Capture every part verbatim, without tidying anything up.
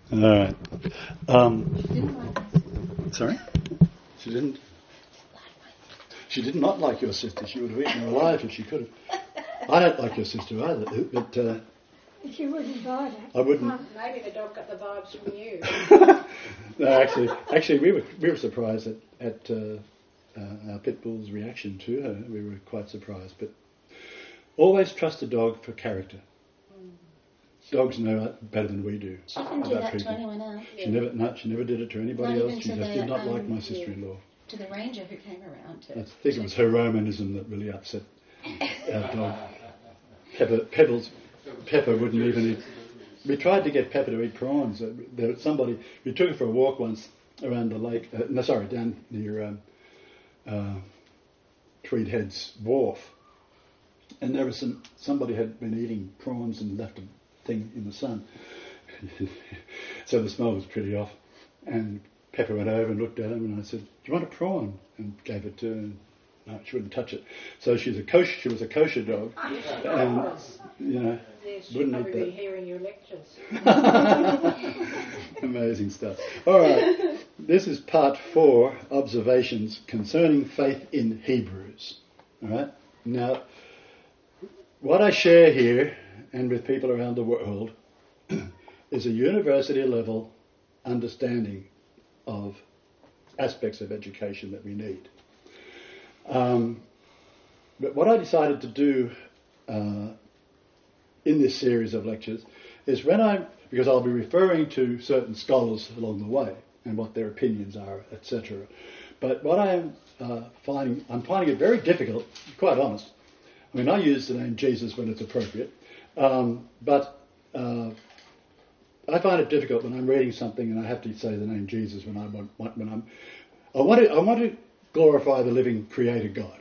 All right. Um, sorry? She didn't? She did not like your sister. She would have eaten her alive if she could have. I don't like your sister either, but... Uh, if you wouldn't buy it. I wouldn't. Well, maybe the dog got the vibes from you. No, actually, actually, we were we were surprised at, at uh, uh, our pit bull's reaction to her. We were quite surprised, but always trust a dog for character. Dogs know better than we do. She didn't do about that people. to anyone else. She never, no, she never did it to anybody Not else. even She to just the, did not um, like my sister-in-law. To the ranger who came around to. I think it was her Romanism that really upset our dog. Pepper, Pebbles, Pepper wouldn't even eat. We tried to get Pepper to eat prawns. Uh, There was somebody, we took her for a walk once around the lake. Uh, no, sorry, down near um, uh, Tweed Heads Wharf, and there was some somebody had been eating prawns and left a thing in the sun, so the smell was pretty off. And Pepper went over and looked at him, and I said, "Do you want a prawn?" And gave it to her. And no, she wouldn't touch it. So she's a kosher. She was a kosher dog, and you know, She'd wouldn't probably eat be that. hearing your lectures. Amazing stuff. All right, this is part four, observations concerning faith in Hebrews. All right, now what I share here and with people around the world is a university level understanding of aspects of education that we need. Um, but what I decided to do uh, in this series of lectures is when I, because I'll be referring to certain scholars along the way and what their opinions are, et cetera. But what I am uh, finding, I'm finding it very difficult, to be quite honest. I mean, I use the name Jesus when it's appropriate, um, but uh, I find it difficult when I'm reading something and I have to say the name Jesus when I want, when I'm, I want to, I want to glorify the living Creator God.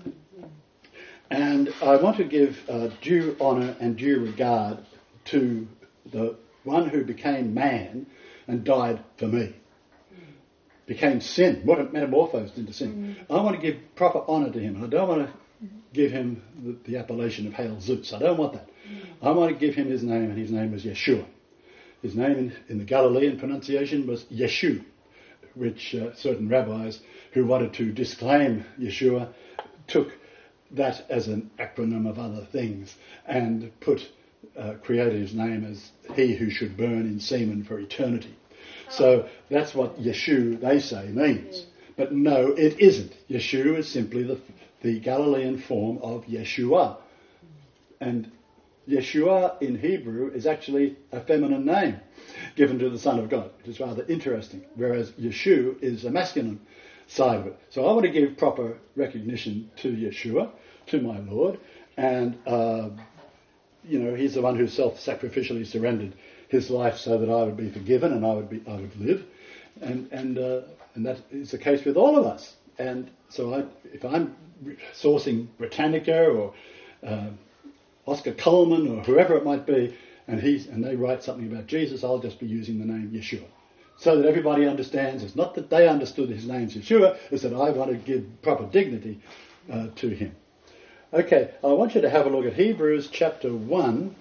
And I want to give uh, due honour and due regard to the one who became man and died for me. Became sin, metamorphosed into sin. Mm. I want to give proper honour to him. I don't want to give him the, the appellation of Hail Zeus. I don't want that. Mm. I want to give him his name, and his name was Yeshua. His name in, in the Galilean pronunciation was Yeshu, which uh, certain rabbis who wanted to disclaim Yeshua took that as an acronym of other things and put uh, created his name as he who should burn in semen for eternity. So that's what Yeshu, they say, means. But no, it isn't. Yeshu is simply the, the Galilean form of Yeshua. And Yeshua in Hebrew is actually a feminine name given to the Son of God, which is rather interesting, whereas Yeshu is a masculine side of it. So I want to give proper recognition to Yeshua, to my Lord, and uh, you know, he's the one who self-sacrificially surrendered his life so that I would be forgiven and I would be I would live, and and uh, and that is the case with all of us. And so I, if I'm sourcing Britannica or uh, Oscar Coleman or whoever it might be, and he's and they write something about Jesus, I'll just be using the name Yeshua, so that everybody understands. It's not that they understood his name's Yeshua, it's that I want to give proper dignity uh, to him. Okay, I want you to have a look at Hebrews chapter one.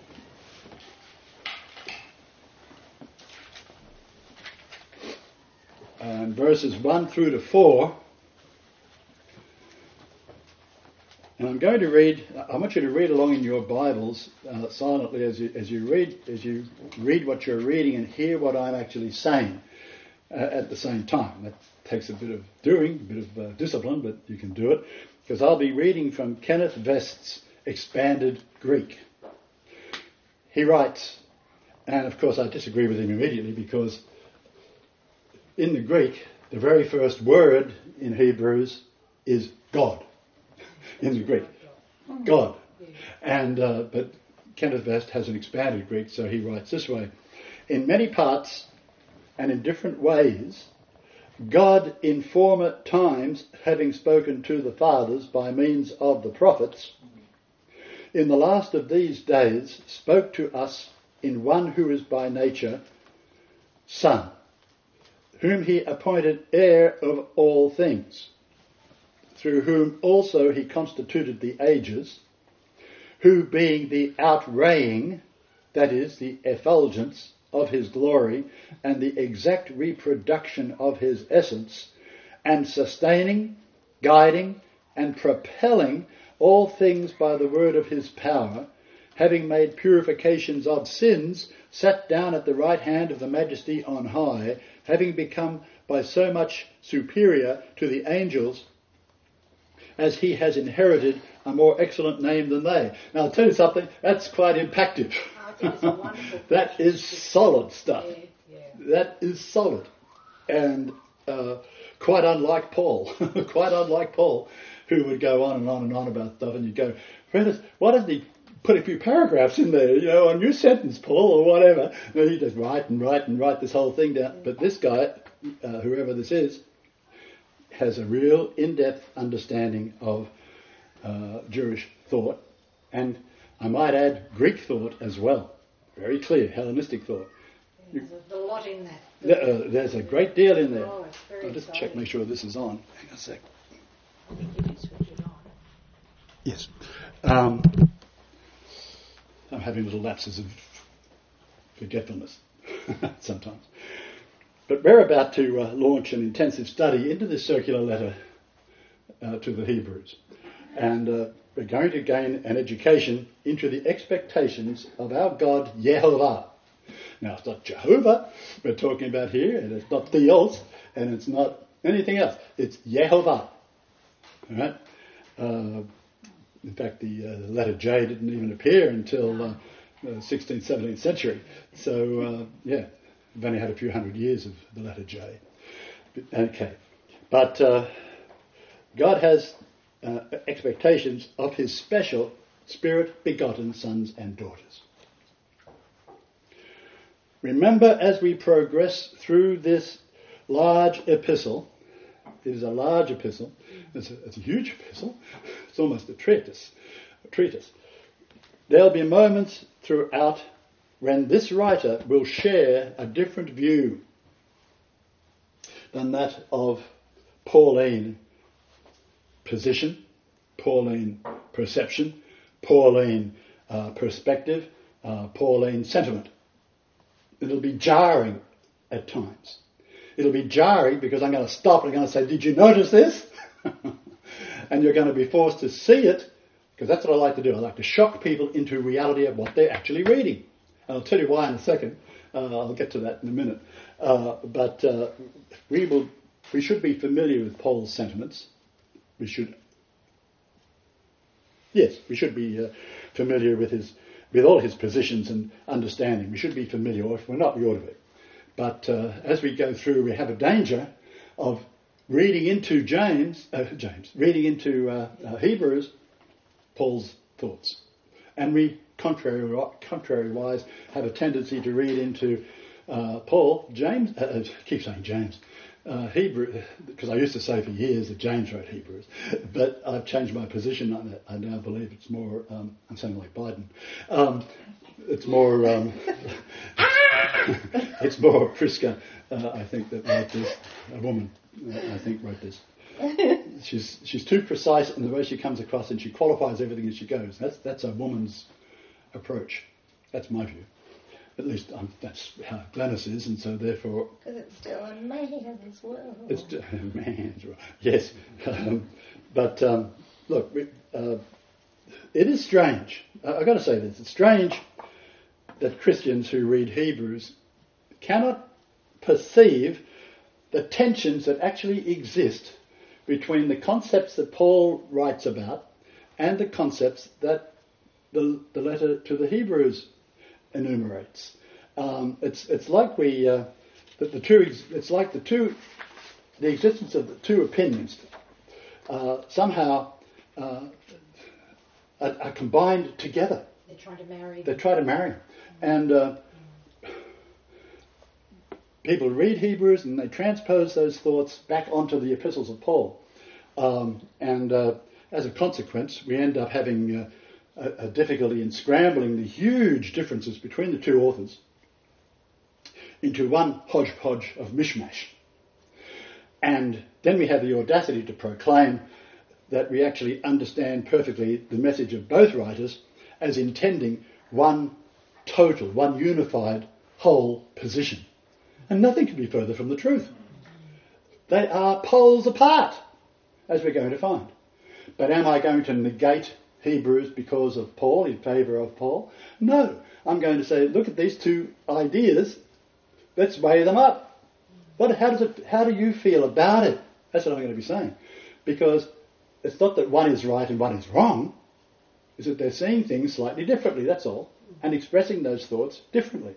And verses one through to four. And I'm going to read, I want you to read along in your Bibles uh, silently as you, as you read as you read what you're reading and hear what I'm actually saying uh, at the same time. That takes a bit of doing, a bit of uh, discipline, but you can do it. Because I'll be reading from Kenneth Vest's Expanded Greek. He writes, and of course I disagree with him immediately because in the Greek, the very first word in Hebrews is God. In the Greek, God. And uh, but Kenneth Vest has an expanded Greek, so he writes this way: in many parts and in different ways, God in former times, having spoken to the fathers by means of the prophets, in the last of these days spoke to us in one who is by nature Son, whom he appointed heir of all things, through whom also he constituted the ages, who being the outraying, that is, the effulgence of his glory and the exact reproduction of his essence, and sustaining, guiding, and propelling all things by the word of his power, having made purifications of sins, sat down at the right hand of the Majesty on high, having become by so much superior to the angels, as he has inherited a more excellent name than they. Now, I'll tell you something, that's quite impactful. I think it's a wonderful That is solid stuff. Yeah, yeah. That is solid. And uh, quite unlike Paul. Quite unlike Paul, who would go on and on and on about stuff, and you'd go, why does, why doesn't he put a few paragraphs in there, you know, a new sentence, Paul, or whatever? No, he just write and write and write this whole thing down. But this guy, uh, whoever this is, has a real in-depth understanding of uh, Jewish thought, and I might add Greek thought as well. Very clear, Hellenistic thought. There's a lot in that. There, uh, there's a great deal in there. Oh, it's very I'll just exciting. check, make sure this is on. Hang on a sec. I think you can switch it on. Yes. Um, I'm having little lapses of forgetfulness sometimes. But we're about to uh, launch an intensive study into this circular letter uh, to the Hebrews. And uh, we're going to gain an education into the expectations of our God, Yehovah. Now, it's not Jehovah we're talking about here, and it's not Theos, and it's not anything else. It's Yehovah. All right? Uh, in fact, the uh, letter J didn't even appear until uh, the sixteenth, seventeenth century. So, uh, yeah, we've only had a few hundred years of the letter J. Okay. But uh, God has uh, expectations of his special spirit-begotten sons and daughters. Remember, as we progress through this large epistle, it is a large epistle, it's a, it's a huge epistle, it's almost a treatise, a treatise. There'll be moments throughout when this writer will share a different view than that of Pauline position, Pauline perception, Pauline uh, perspective, uh, Pauline sentiment. It'll be jarring at times. It'll be jarring because I'm going to stop and I'm going to say, did you notice this? And you're going to be forced to see it, because that's what I like to do. I like to shock people into reality of what they're actually reading. And I'll tell you why in a second. Uh, I'll get to that in a minute. Uh, but uh, we will, we should be familiar with Paul's sentiments. We should, yes, we should be uh, familiar with his, with all his positions and understanding. We should be familiar, or if we're not, we ought to be. But uh, as we go through, we have a danger of reading into James, uh, James, reading into uh, uh, Hebrews, Paul's thoughts, and we, contrary, contrary-wise, have a tendency to read into uh, Paul, James. Uh, I keep saying James, uh, Hebrew, because I used to say for years that James wrote Hebrews, but I've changed my position on it. I now believe it's more. Um, I'm sounding like Biden. Um, it's more. Um, it's more Priska, uh, I think, that wrote this. A woman, uh, I think, wrote this. She's she's too precise in the way she comes across, and she qualifies everything as she goes. That's that's a woman's approach. That's my view. At least um, that's how Glennis is, and so therefore... Because it's still a man's world. It's a man's world. Yes. Um, but um, look, we, uh, it is strange. I, I've got to say this. It's strange that Christians who read Hebrews cannot perceive the tensions that actually exist between the concepts that Paul writes about and the concepts that the, the letter to the Hebrews enumerates. Um, it's it's like we uh, that the two ex- it's like the two the existence of the two opinions uh, somehow uh, are, are combined together. They're trying to marry. They try to marry them. And uh, people read Hebrews and they transpose those thoughts back onto the epistles of Paul. Um, and uh, as a consequence, we end up having uh, a, a difficulty in scrambling the huge differences between the two authors into one hodgepodge of mishmash. And then we have the audacity to proclaim that we actually understand perfectly the message of both writers as intending one total, one unified whole position. And nothing could be further from the truth. They are poles apart, as we're going to find. But am I going to negate Hebrews because of Paul, in favour of Paul? No. I'm going to say, look at these two ideas, let's weigh them up. What, how, does it, how do you feel about it? That's what I'm going to be saying. Because it's not that one is right and one is wrong, it's that they're seeing things slightly differently, that's all, and expressing those thoughts differently.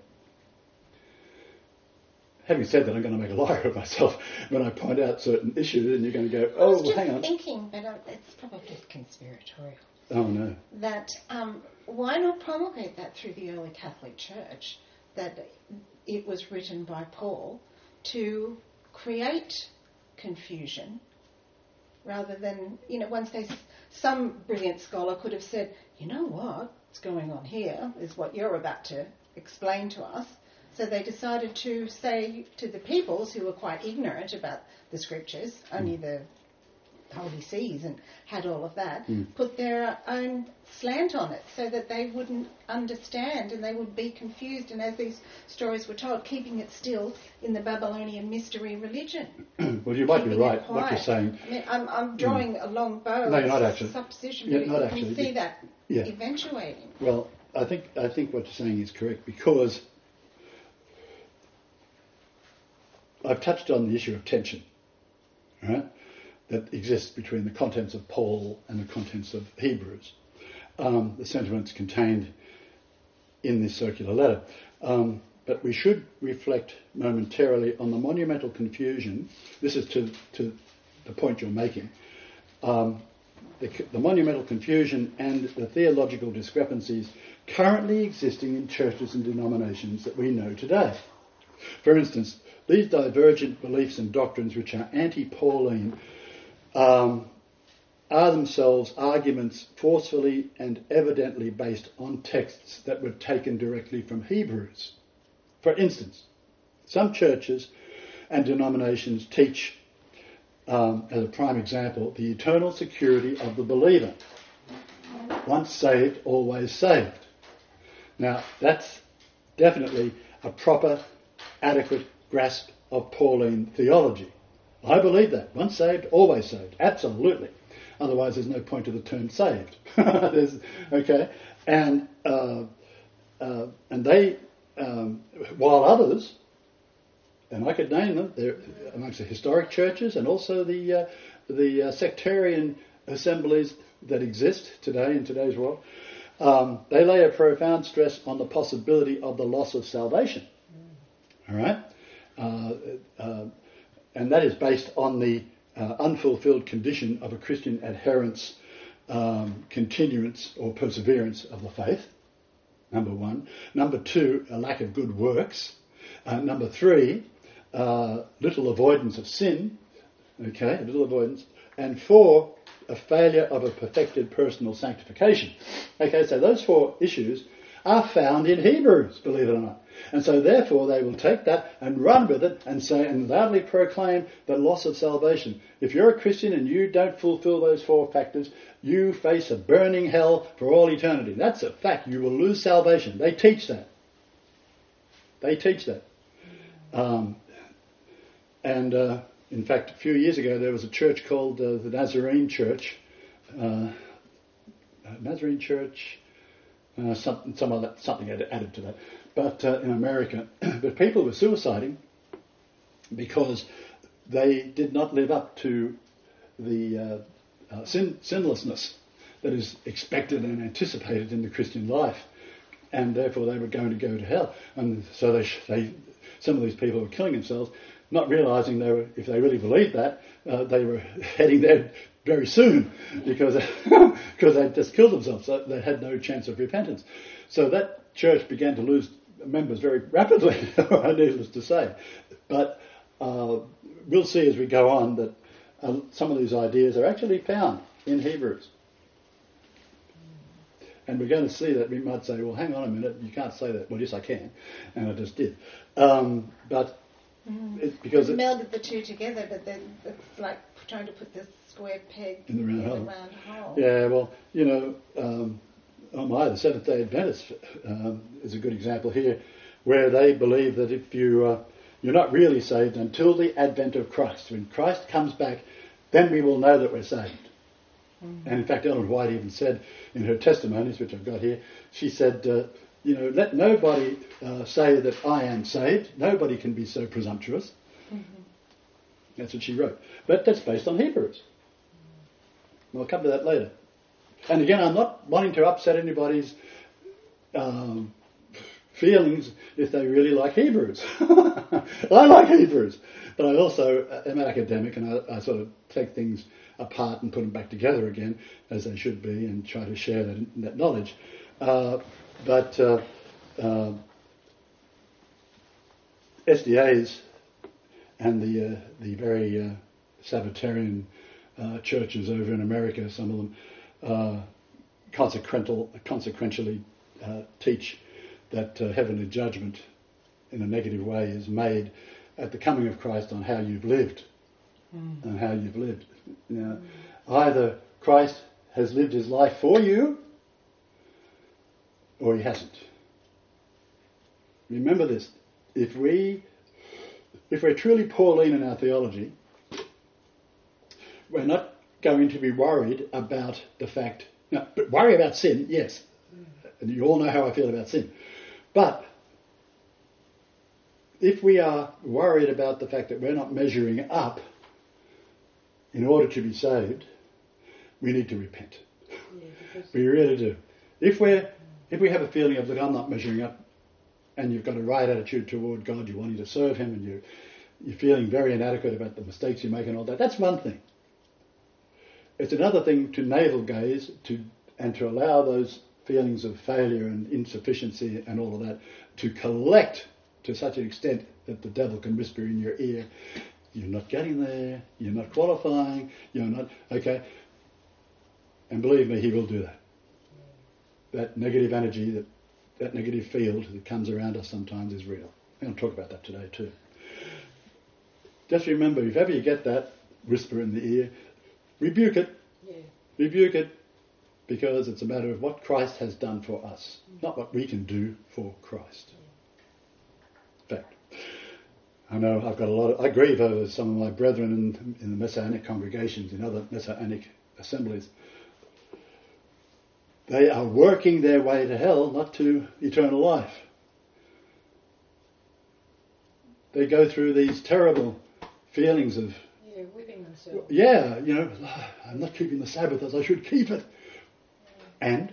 Having said that, I'm going to make a liar of myself when I point out certain issues, and you're going to go, oh, I was well, just hang on. thinking, but um, it's probably conspiratorial, Oh, no. that um, why not promulgate that through the early Catholic Church, that it was written by Paul to create confusion, rather than, you know, once they, some brilliant scholar could have said, you know what, what's going on here is what you're about to explain to us. So they decided to say to the peoples who were quite ignorant about the scriptures, only the Holy Seas and had all of that, Mm. put their own slant on it so that they wouldn't understand and they would be confused. And as these stories were told, keeping it still in the Babylonian mystery religion. Well, you might be Keeping it right, what quiet. you're saying. I mean, I'm, I'm drawing a long bow. No, you're not as actually. Supposition, You're but not you actually. can see that Yeah. eventuating. Well, I think I think what you're saying is correct, because I've touched on the issue of tension, right, that exists between the contents of Paul and the contents of Hebrews, um, the sentiments contained in this circular letter. Um, but we should reflect momentarily on the monumental confusion. This is to, to the point you're making. Um, the, the monumental confusion and the theological discrepancies currently existing in churches and denominations that we know today. For instance, these divergent beliefs and doctrines, which are anti-Pauline, um, are themselves arguments forcefully and evidently based on texts that were taken directly from Hebrews. For instance, some churches and denominations teach, um, as a prime example, the eternal security of the believer. Once saved, always saved. Now, that's definitely a proper, adequate grasp of Pauline theology. I believe that. Once saved, always saved. Absolutely. Otherwise, there's no point to the term saved. There's, okay? And uh, uh, and they, um, while others, and I could name them, they're amongst the historic churches and also the uh, the uh, sectarian assemblies that exist today in today's world, um, they lay a profound stress on the possibility of the loss of salvation. All right? Uh, uh, and that is based on the uh, unfulfilled condition of a Christian adherence, um, continuance or perseverance of the faith, number one. Number two, a lack of good works. Uh, number three, uh, little avoidance of sin, okay, little avoidance. And four, a failure of a perfected personal sanctification. Okay, so those four issues are found in Hebrews, believe it or not. And so therefore they will take that and run with it and say and loudly proclaim the loss of salvation. If you're a Christian and you don't fulfill those four factors, you face a burning hell for all eternity. That's a fact. You will lose salvation. They teach that. They teach that. Um, and uh, in fact, a few years ago there was a church called uh, the Nazarene Church. Uh, Nazarene Church, uh, some, some other, something added to that. But uh, in America, but people were suiciding because they did not live up to the uh, uh, sin, sinlessness that is expected and anticipated in the Christian life, and therefore they were going to go to hell. And so they, they some of these people were killing themselves, not realising they were, if they really believed that, uh, they were heading there very soon because because they just killed themselves. So they had no chance of repentance. So that church began to lose members very rapidly, needless to say. But uh, we'll see as we go on that uh, some of these ideas are actually found in Hebrews. And we're going to see that we might say, well, hang on a minute, you can't say that. Well, yes, I can. And I just did. Um, but Mm. it, because We've it, melded the two together, but then it's like trying to put the square peg in the round in hole. the round hole. Yeah, well, you know, um, oh my, the Seventh-day Adventist um, is a good example here. where they believe that if you, uh, you're not really saved until the advent of Christ. When Christ comes back, then we will know that we're saved. Mm-hmm. And in fact, Ellen White even said in her testimonies, which I've got here, she said, uh, you know, let nobody uh, say that I am saved. Nobody can be so presumptuous. Mm-hmm. That's what she wrote. But that's based on Hebrews. We'll come to that later. And again, I'm not wanting to upset anybody's um, feelings if they really like Hebrews. I like Hebrews. But I also am an academic, and I, I sort of take things apart and put them back together again, as they should be, and try to share that, that knowledge. Uh, but uh, uh, S D As and the uh, the very uh, Sabbatarian uh, churches over in America, some of them uh, consequential, consequentially uh, teach that uh, heavenly judgment in a negative way is made at the coming of Christ on how you've lived mm. and how you've lived. Now, mm. either Christ has lived his life for you or he hasn't. Remember this. If we, if we're truly Pauline in our theology, we're not going to be worried about the fact... No, but worry about sin, yes. And you all know how I feel about sin. But if we are worried about the fact that we're not measuring up in order to be saved, we need to repent. Yeah, we really do. If we're, if we have a feeling of, look, I'm not measuring up, and you've got a right attitude toward God, you're wanting to serve him, and you, you're feeling very inadequate about the mistakes you make and all that, that's one thing. It's another thing to navel gaze to and to allow those feelings of failure and insufficiency and all of that to collect to such an extent that the devil can whisper in your ear, you're not getting there, you're not qualifying, you're not... Okay. And believe me, he will do that. That negative energy, that, that negative field that comes around us sometimes is real. I'm going to talk about that today too. Just remember, if ever you get that whisper in the ear, rebuke it. Yeah. Rebuke it, because it's a matter of what Christ has done for us, mm. not what we can do for Christ. Yeah. In fact, I know I've got a lot of... I grieve over some of my brethren in, in the Messianic congregations, in other Messianic assemblies. They are working their way to hell, not to eternal life. They go through these terrible feelings of... Yeah, whipping themselves. Yeah, you know, I'm not keeping the Sabbath as I should keep it. Yeah. And?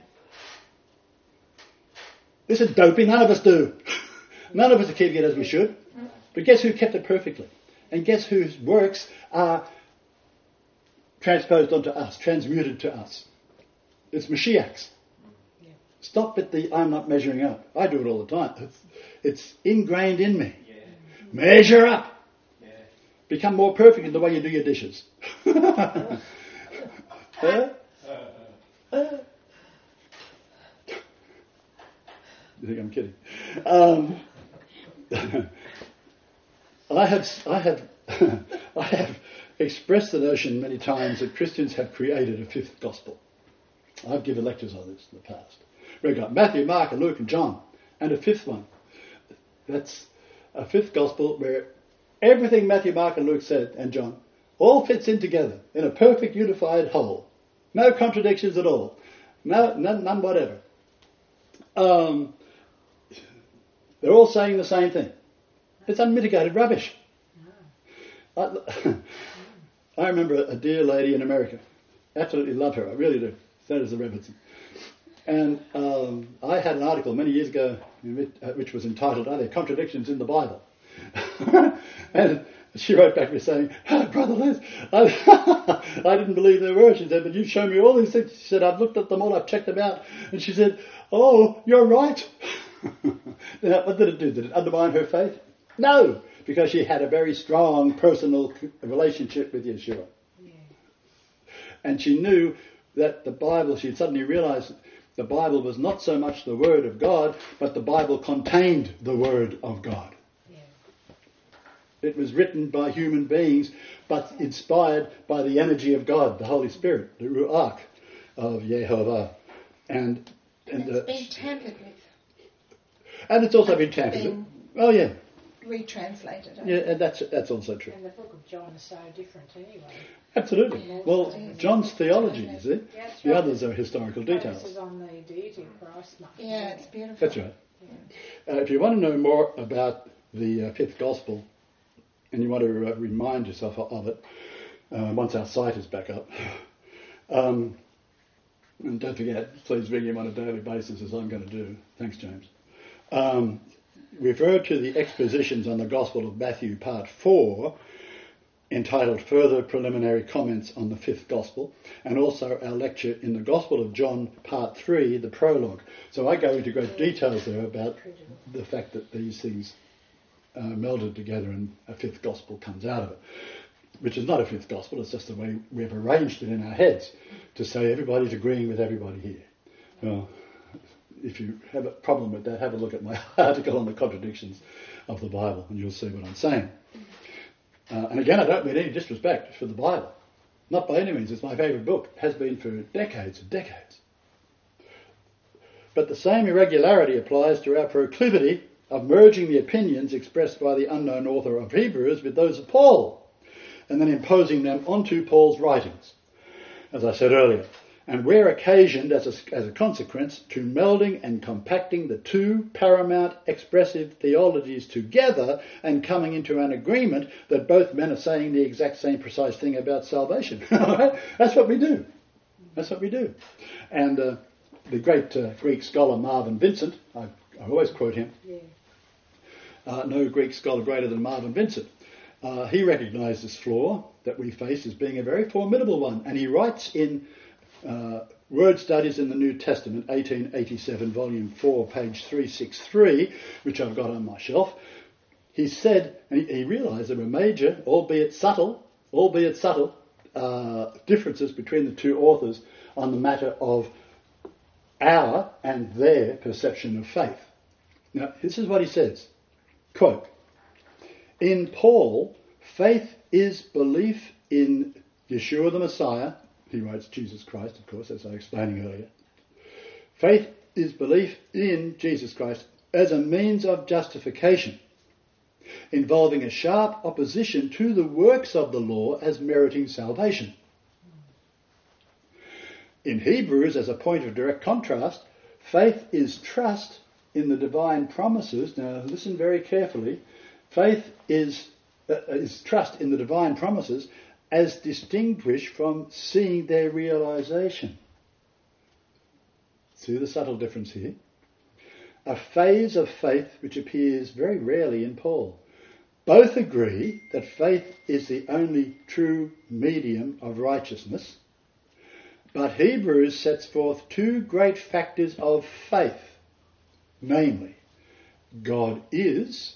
This is dopey, none of us do. None of us are keeping it as we should. But guess who kept it perfectly? And guess whose works are transposed onto us, transmuted to us? It's Mashiach's. Yeah. Stop at the I'm not measuring up. I do it all the time. It's, it's ingrained in me. Yeah. Measure up. Yeah. Become more perfect in the way you do your dishes. huh? You think I'm kidding? Um, I have I have I have expressed the notion many times that Christians have created a fifth gospel. I've given lectures on this in the past. We've got Matthew, Mark, and Luke, and John, and a fifth one. That's a fifth gospel where everything Matthew, Mark, and Luke said, and John, all fits in together in a perfect unified whole. No contradictions at all. No, none, none whatever. Um, they're all saying the same thing. It's unmitigated rubbish. I, I remember a dear lady in America. Absolutely love her. I really do. So does the Robertson. And um, I had an article many years ago which was entitled, Are There Contradictions in the Bible? And she wrote back to me saying, oh, Brother Les, I, I didn't believe there were. She said, but you've shown me all these things. She said, I've looked at them all, I've checked them out. And she said, oh, you're right. Now, what did it do? Did it undermine her faith? No, because she had a very strong personal relationship with Yeshua. Yeah. And she knew that the Bible, she suddenly realized that the Bible was not so much the Word of God, but the Bible contained the Word of God. Yeah. It was written by human beings, but inspired by the energy of God, the Holy Spirit, the Ruach of Yehovah. And, and it's uh, been tampered with. And it's also been tampered with. Been Oh, yeah. retranslated. Yeah, and that's that's also true. And the book of John is so different anyway. Absolutely. Well, John's theology, you see. Yeah, that's The right. others are historical details. Focuses on the deity of Christ. Much Yeah, more. it's beautiful. That's right. Uh, if you want to know more about the uh, fifth gospel, and you want to uh, remind yourself of it, uh, once our site is back up, um, and don't forget, please ring him on a daily basis, as I'm going to do. Thanks, James. Um, refer to the expositions on the Gospel of Matthew, part four, entitled Further Preliminary Comments on the Fifth Gospel, and also our lecture in the Gospel of John, part three, the prologue. So I go into great details there about the fact that these things uh, melded together and a fifth gospel comes out of it, which is not a fifth gospel, it's just the way we've arranged it in our heads to say everybody's agreeing with everybody here. Well, if you have a problem with that, have a look at my article on the contradictions of the Bible and you'll see what I'm saying. Uh, and again, I don't mean any disrespect for the Bible. Not by any means. It's my favourite book. It has been for decades and decades. But the same irregularity applies to our proclivity of merging the opinions expressed by the unknown author of Hebrews with those of Paul, and then imposing them onto Paul's writings, as I said earlier, and where occasioned as a, as a consequence to melding and compacting the two paramount expressive theologies together and coming into an agreement that both men are saying the exact same precise thing about salvation. That's what we do. That's what we do. And uh, the great uh, Greek scholar Marvin Vincent, I, I always quote him, Yeah. uh, no Greek scholar greater than Marvin Vincent, uh, he recognised this flaw that we face as being a very formidable one. And he writes in Uh, Word Studies in the New Testament, eighteen eighty-seven, volume four, page three sixty-three, which I've got on my shelf. He said, and he, he realised there were major, albeit subtle, albeit subtle, uh, differences between the two authors on the matter of our and their perception of faith. Now, this is what he says, quote, "In Paul, faith is belief in Yeshua the Messiah." He writes Jesus Christ, of course, as I was explaining earlier. Faith is belief in Jesus Christ as a means of justification, involving a sharp opposition to the works of the law as meriting salvation. In Hebrews, as a point of direct contrast, faith is trust in the divine promises. Now, listen very carefully. Faith is, uh, is trust in the divine promises as distinguished from seeing their realisation. See the subtle difference here? A phase of faith which appears very rarely in Paul. Both agree that faith is the only true medium of righteousness, but Hebrews sets forth two great factors of faith, namely, God is,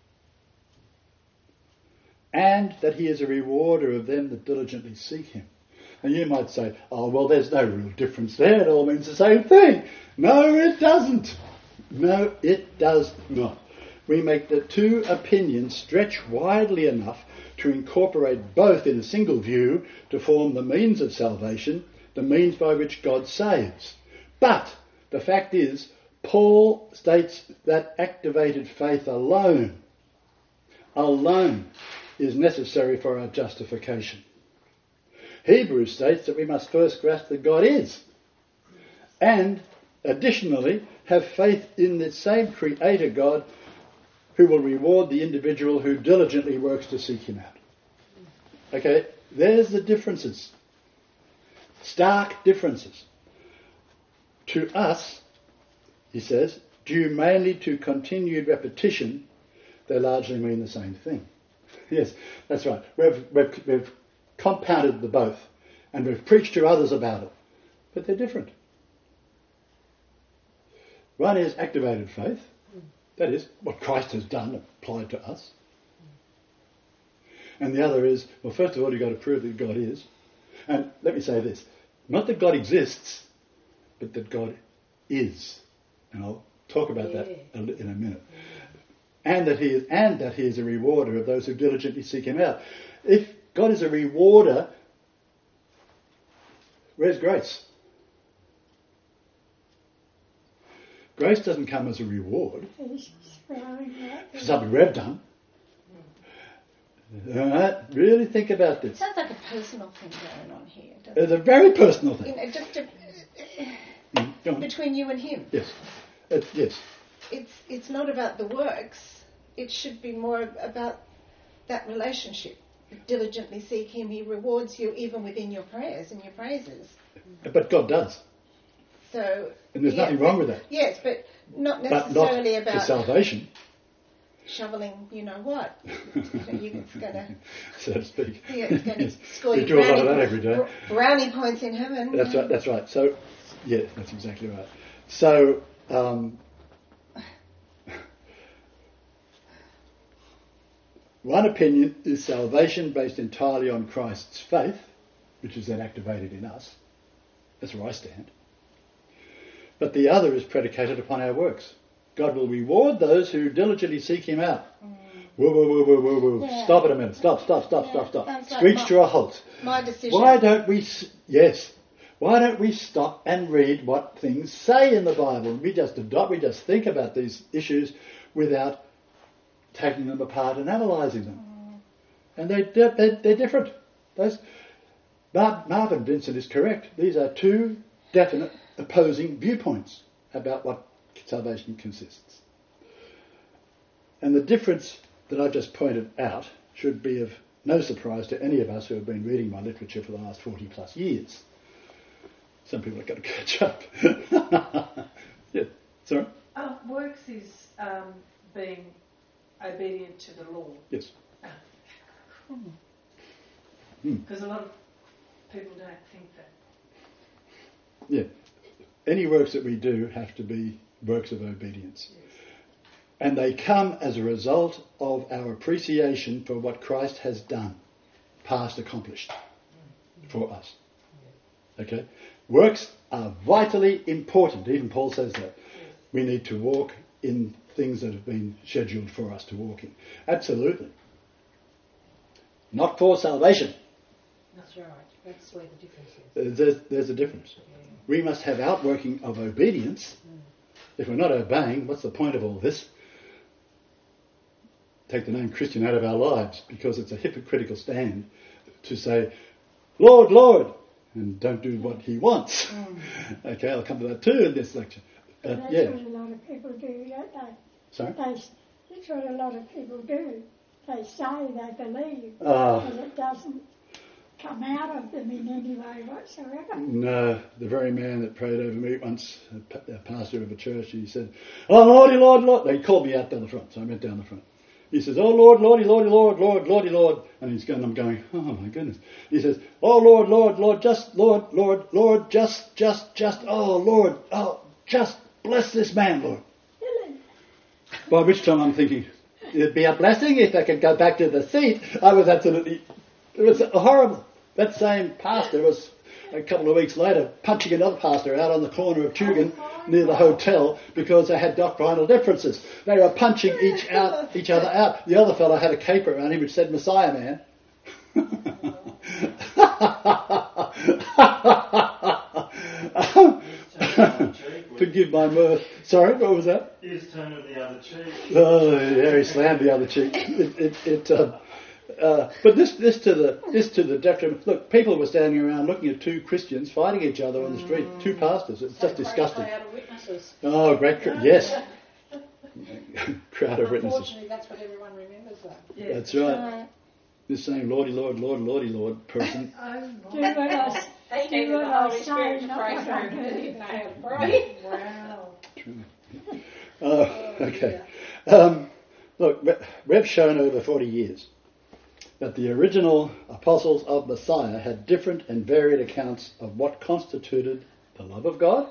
and that he is a rewarder of them that diligently seek him. And you might say, oh, well, there's no real difference there. It all means the same thing. No, it doesn't. No, it does not. We make the two opinions stretch widely enough to incorporate both in a single view to form the means of salvation, the means by which God saves. But the fact is, Paul states that activated faith alone, alone, is necessary for our justification. Hebrews states that we must first grasp that God is, and additionally have faith in the same Creator God who will reward the individual who diligently works to seek him out. Okay, there's the differences. Stark differences. To us, he says, due mainly to continued repetition, they largely mean the same thing. Yes, that's right. We've, we've, we've compounded the both, and we've preached to others about it, but they're different. One is activated faith, that is, what Christ has done applied to us. And the other is, well, first of all, you've got to prove that God is. And let me say this, not that God exists, but that God is. And I'll talk about Yeah. that in a minute. And that he is, and that he is a rewarder of those who diligently seek him out. If God is a rewarder, where's grace? Grace doesn't come as a reward He's swearing that. for something we've done. All right? Really think about It this. sounds like a personal thing going on here, doesn't It's a very personal it? You thing. know, just to, Mm, go on. between you and him. Yes. It, yes. It's it's not about the works. It should be more about that relationship. Diligently seek him. He rewards you even within your prayers and your praises. But God does. So And there's yeah, nothing wrong with that. Yes, but not But not necessarily for about salvation, shoveling, you know what. It's going to, so to speak. yeah, it's going to Yes. score We you do a lot of brownie, that every day. br- brownie points in heaven. That's right, that's right. So, yeah, that's exactly right. So, um, one opinion is salvation based entirely on Christ's faith, which is then activated in us. That's where I stand. But the other is predicated upon our works. God will reward those who diligently seek him out. Whoa, whoa, whoa, whoa, whoa, whoa. Yeah. Stop it a minute. Stop, stop, stop, Yeah, stop, stop. sounds like Screech my- to a halt. My decision. Why don't we, s- yes, why don't we stop and read what things say in the Bible? We just adopt, we just think about these issues without taking them apart and analysing them. And they, they're, they're different. Those, Mar- Marvin Vincent is correct. These are two definite opposing viewpoints about what salvation consists. And the difference that I've just pointed out should be of no surprise to any of us who have been reading my literature for the last forty plus years. Some people have got to catch up. Yeah, sorry? Uh, works is um, being obedient to the law. Yes. Because a lot of people don't think that. Yeah. Any works that we do have to be works of obedience. Yes. And they come as a result of our appreciation for what Christ has done, past accomplished, for us. Okay? Works are vitally important. Even Paul says that. We need to walk in things that have been scheduled for us to walk in. Absolutely. Not for salvation. That's right. That's where the difference is. There's, there's a difference. We must have outworking of obedience. If we're not obeying, what's the point of all this? Take the name Christian out of our lives, because it's a hypocritical stand to say, Lord, Lord, and don't do what he wants. Okay, I'll come to that too in this lecture. But But that's yeah, what a lot of people do, don't they? sorry? they? That's what a lot of people do. They say they believe, Ah. but it doesn't come out of them in any way whatsoever. No, the very man that prayed over me once, a pa- a pastor of a church, he said, "Oh, Lordy, Lord, Lord." He called me out down the front, so I went down the front. He says, "Oh, Lord, Lordy, Lordy, Lord, Lord, Lordy, Lord." And he's going, I'm going, oh my goodness. He says, "Oh, Lord, Lord, Lord, just, Lord, Lord, Lord, just, just, just, oh, Lord, oh, just bless this man, Lord." Really? By which time I'm thinking, it'd be a blessing if I could go back to the seat. I was absolutely, it was horrible. That same pastor was, a couple of weeks later, punching another pastor out on the corner of Tugan near the hotel because they had doctrinal differences. They were punching each out, each other out. The other fellow had a cape around him which said Messiah Man. Forgive my mirth. Sorry, what was that? His turn of the other cheek. Oh, yeah, he slammed the other cheek. It, it, it, uh, uh, but this, this to the, this to the detriment. Look, people were standing around looking at two Christians fighting each other on the street. Two pastors. It's just disgusting. Crowd of witnesses. Oh, great! Cr- yes, crowd of witnesses. Unfortunately, that's what everyone remembers, though. Yeah. That's right. This same Lordy Lord, Lord, Lordy Lord person. Do what I, They do needed what the I Holy Spirit say, to not pray what through, I but they do. didn't know how to pray. Wow. Oh, okay. Um, look, we- we've shown over forty years that the original apostles of Messiah had different and varied accounts of what constituted the love of God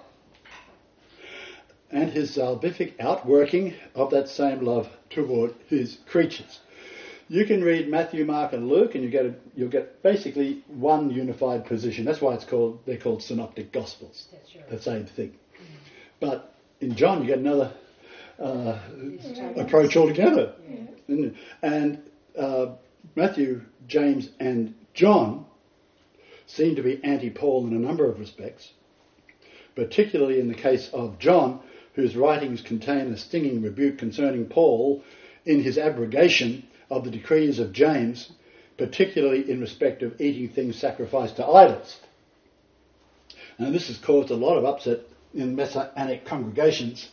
and his salvific outworking of that same love toward his creatures. You can read Matthew, Mark, and Luke, and you get a, you'll get basically one unified position. That's why it's called they're called synoptic gospels. That's right. The same thing. But in John, you get another uh, approach altogether. Isn't it? And uh, Matthew, James, and John seem to be anti-Paul in a number of respects, particularly in the case of John, whose writings contain a stinging rebuke concerning Paul in his abrogation of the decrees of James, particularly in respect of eating things sacrificed to idols. And this has caused a lot of upset in Messianic congregations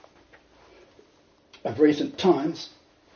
of recent times.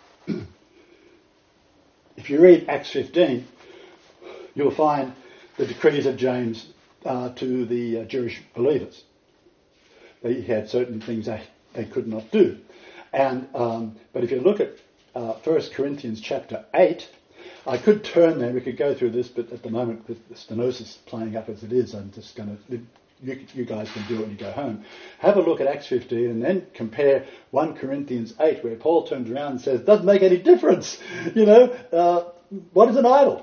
If you read Acts fifteen, you'll find the decrees of James uh, to the uh, Jewish believers. They had certain things they, they could not do. And um, but if you look at uh, First Corinthians chapter eight, I could turn there, we could go through this, but at the moment with the stenosis playing up as it is, I'm just going to, you, you guys can do it when you go home. Have a look at Acts fifteen and then compare First Corinthians eight, where Paul turns around and says, doesn't make any difference. You know, uh, what is an idol?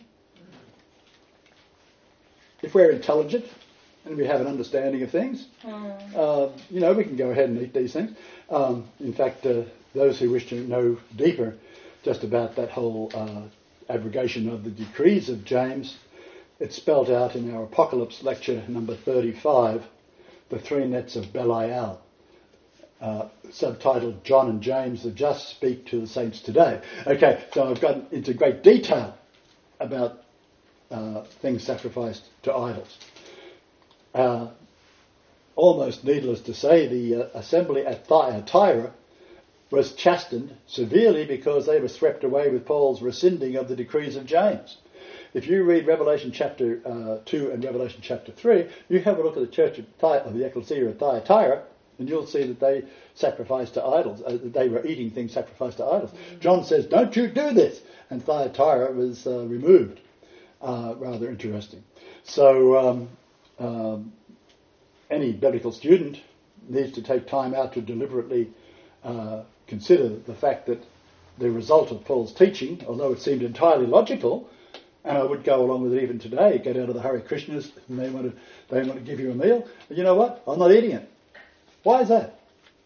If we're intelligent and we have an understanding of things, mm. uh, you know, we can go ahead and eat these things. Um, in fact, uh, those who wish to know deeper just about that whole uh, abrogation of the decrees of James, it's spelled out in our Apocalypse lecture number thirty-five, The Three Nets of Belial, uh, subtitled John and James the Just Speak to the Saints Today. Okay, so I've gone into great detail about uh, things sacrificed to idols. Uh, almost needless to say, the uh, assembly at Thyatira was chastened severely because they were swept away with Paul's rescinding of the decrees of James. If you read Revelation chapter uh, two and Revelation chapter three, you have a look at the church of, Thy- of the ecclesia of Thyatira, and you'll see that they sacrificed to idols. Uh, they were eating things sacrificed to idols. Mm-hmm. John says, don't you do this! And Thyatira was uh, removed. Uh, rather interesting. So um, um, any biblical student needs to take time out to deliberately uh, consider the fact that the result of Paul's teaching, although it seemed entirely logical, and I would go along with it even today, get out of the Hare Krishnas and they want to they want to give you a meal, but you know what? I'm not eating it. Why is that?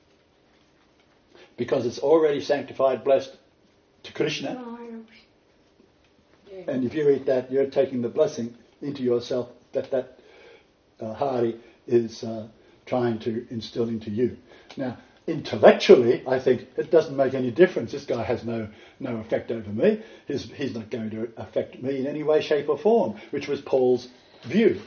Because it's already sanctified, blessed to Krishna. Oh, And if you eat that, you're taking the blessing into yourself that that uh, Hari is uh, trying to instill into you. Now, intellectually, I think it doesn't make any difference. This guy has no no effect over me. His, he's not going to affect me in any way, shape or form, which was Paul's view.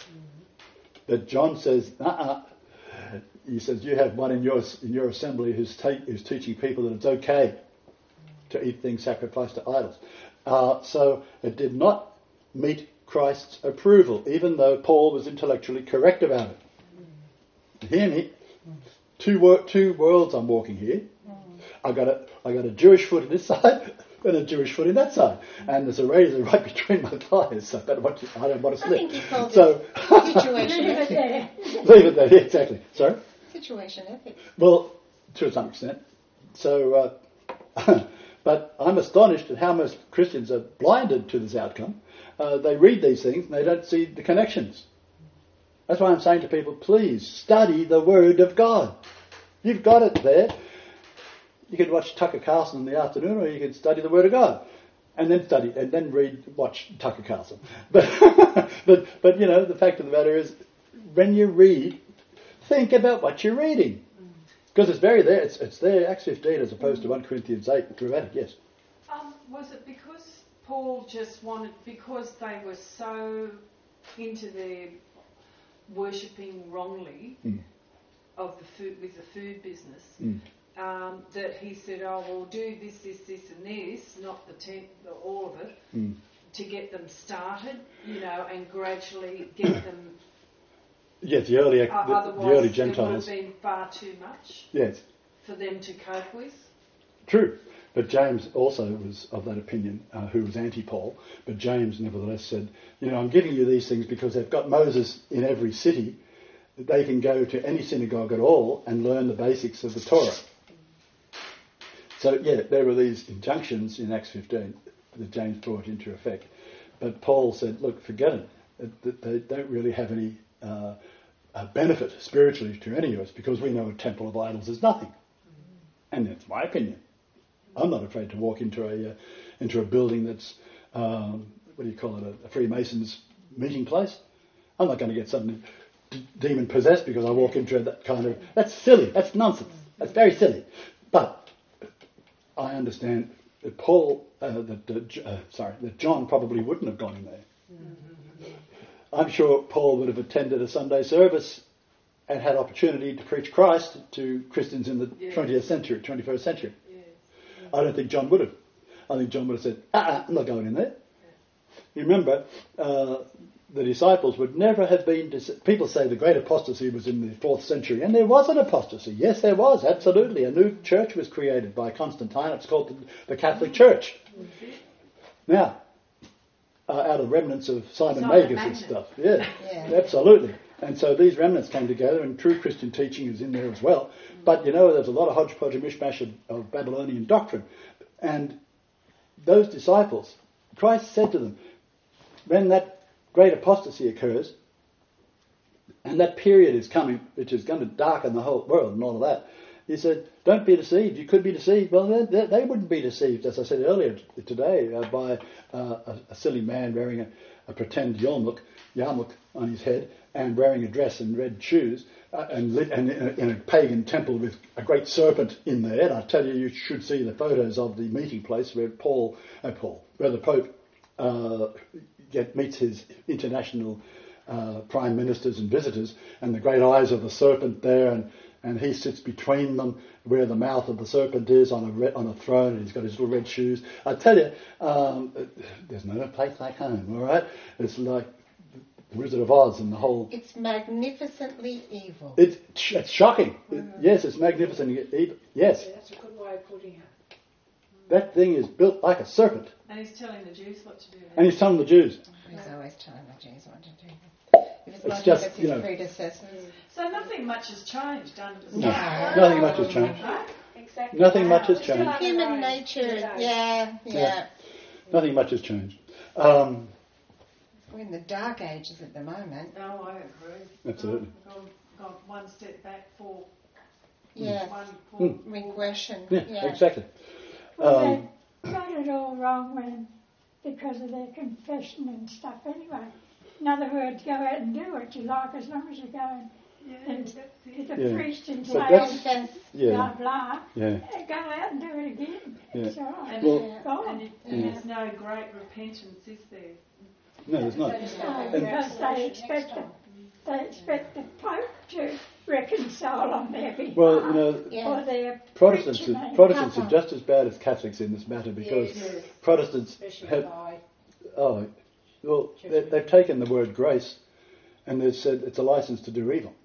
But John says, uh-uh. He says, you have one in your in your assembly who's, ta- who's teaching people that it's okay to eat things sacrificed to idols. Uh, so it did not meet Christ's approval, even though Paul was intellectually correct about it. Mm. Hear me? Mm. Two wor- two worlds I'm walking here. Mm. I got a I got a Jewish foot in this side and a Jewish foot in that side, mm. and there's a razor right between my thighs. So I don't want to, I don't want to slip. I think you called so it situation ethics. Leave it there. Yeah, exactly. Sorry. Situation ethics. Well, to some extent. So. Uh, But I'm astonished at how most Christians are blinded to this outcome. Uh, they read these things and they don't see the connections. That's why I'm saying to people, please study the Word of God. You've got it there. You can watch Tucker Carlson in the afternoon, or you can study the Word of God, and then study and then read, watch Tucker Carlson. But but but you know, the fact of the matter is, when you read, think about what you're reading. Because it's very there, it's, it's there, Acts fifteen as opposed to First Corinthians eight, dramatic, yes. Um, was it because Paul just wanted, because they were so into their worshipping wrongly mm. of the food, with the food business, mm. um, that he said, oh, well, do this, this, this and this, not the ten, the, all of it, mm. to get them started, you know, and gradually get them... Yes, the early, uh, the, the early Gentiles. It would have been far too much yes. for them to cope with. True. But James also was of that opinion, uh, who was anti-Paul. But James nevertheless said, you know, I'm giving you these things because they've got Moses in every city. They can go to any synagogue at all and learn the basics of the Torah. So, yeah, there were these injunctions in Acts fifteen that James brought into effect. But Paul said, look, forget it. They don't really have any... Uh, a benefit spiritually to any of us, because we know a temple of idols is nothing. Mm-hmm. And that's my opinion. I'm not afraid to walk into a uh, into a building that's um, what do you call it, a, a Freemasons meeting place. I'm not going to get something d- demon possessed because I walk into that kind of... That's silly. That's nonsense. That's very silly. But I understand that Paul, uh, that uh, uh, sorry, that John probably wouldn't have gone in there. Mm-hmm. I'm sure Paul would have attended a Sunday service and had opportunity to preach Christ to Christians in the yes. twentieth century, twenty-first century. Yes. Yes. I don't think John would have. I think John would have said, uh-uh, I'm not going in there. Yes. You remember, uh, the disciples would never have been... Dis- People say the great apostasy was in the fourth century, and there was an apostasy. Yes, there was, absolutely. A new church was created by Constantine. It's called the, the Catholic Church. Now, uh, out of remnants of Simon, Simon Magus Magnet. And stuff. Yeah, yeah, absolutely. And so these remnants came together, and true Christian teaching is in there as well. But, you know, there's a lot of hodgepodge and mishmash of, of Babylonian doctrine. And those disciples, Christ said to them, when that great apostasy occurs, and that period is coming, which is going to darken the whole world and all of that, he said, don't be deceived. You could be deceived. Well, they, they wouldn't be deceived, as I said earlier today, uh, by uh, a, a silly man wearing a, a pretend yarmulke, yarmulke on his head and wearing a dress and red shoes uh, and, lit, and in, a, in a pagan temple with a great serpent in there. And I tell you, you should see the photos of the meeting place where Paul, uh, Paul, where the Pope uh, get, meets his international uh, prime ministers and visitors, and the great eyes of the serpent there, and, and he sits between them where the mouth of the serpent is on a red, on a throne, and he's got his little red shoes. I tell you, um, there's no place like home, all right? It's like the Wizard of Oz and the whole... It's magnificently evil. It's, it's shocking. Mm-hmm. It, yes, it's magnificently evil. Yes. Yeah, that's a good way of putting it. That thing is built like a serpent. And he's telling the Jews what to do. And he's telling the Jews. He's always telling the Jews what to do. If it's, It's not just, his you know- predecessors. So nothing much has changed under the No, sun. nothing much has changed. Exactly. Nothing much has We're still changed. on the Human road nature, today. yeah, yeah, Yeah. Nothing much has changed. Um, We're in the dark ages at the moment. No, I agree. Absolutely. Gone, gone, gone one step back for Yeah, one for Mm. regression. yeah, Yeah, exactly. Well, Um, they got it all wrong when, because of their confession and stuff anyway. In other words, go out and do what you like as long as you're going. yeah, And that's if it. the Yeah. priest and But say, that's- Confess. blah, yeah, blah, yeah. eh, go out and do it again. Yeah. It's all right. And, Well- Go and, on. it, and Yeah. there's no great repentance, is there? No, there's not. No, And- because they expect the, they expect the Pope to reconcile on their behalf. Well, you know, Yeah. Or their Protestants, preacher are, may Protestants are come just as bad as Catholics in this matter because Yes. Protestants Especially have, by oh, well, they, they've taken the word grace and they've said it's a license to do evil.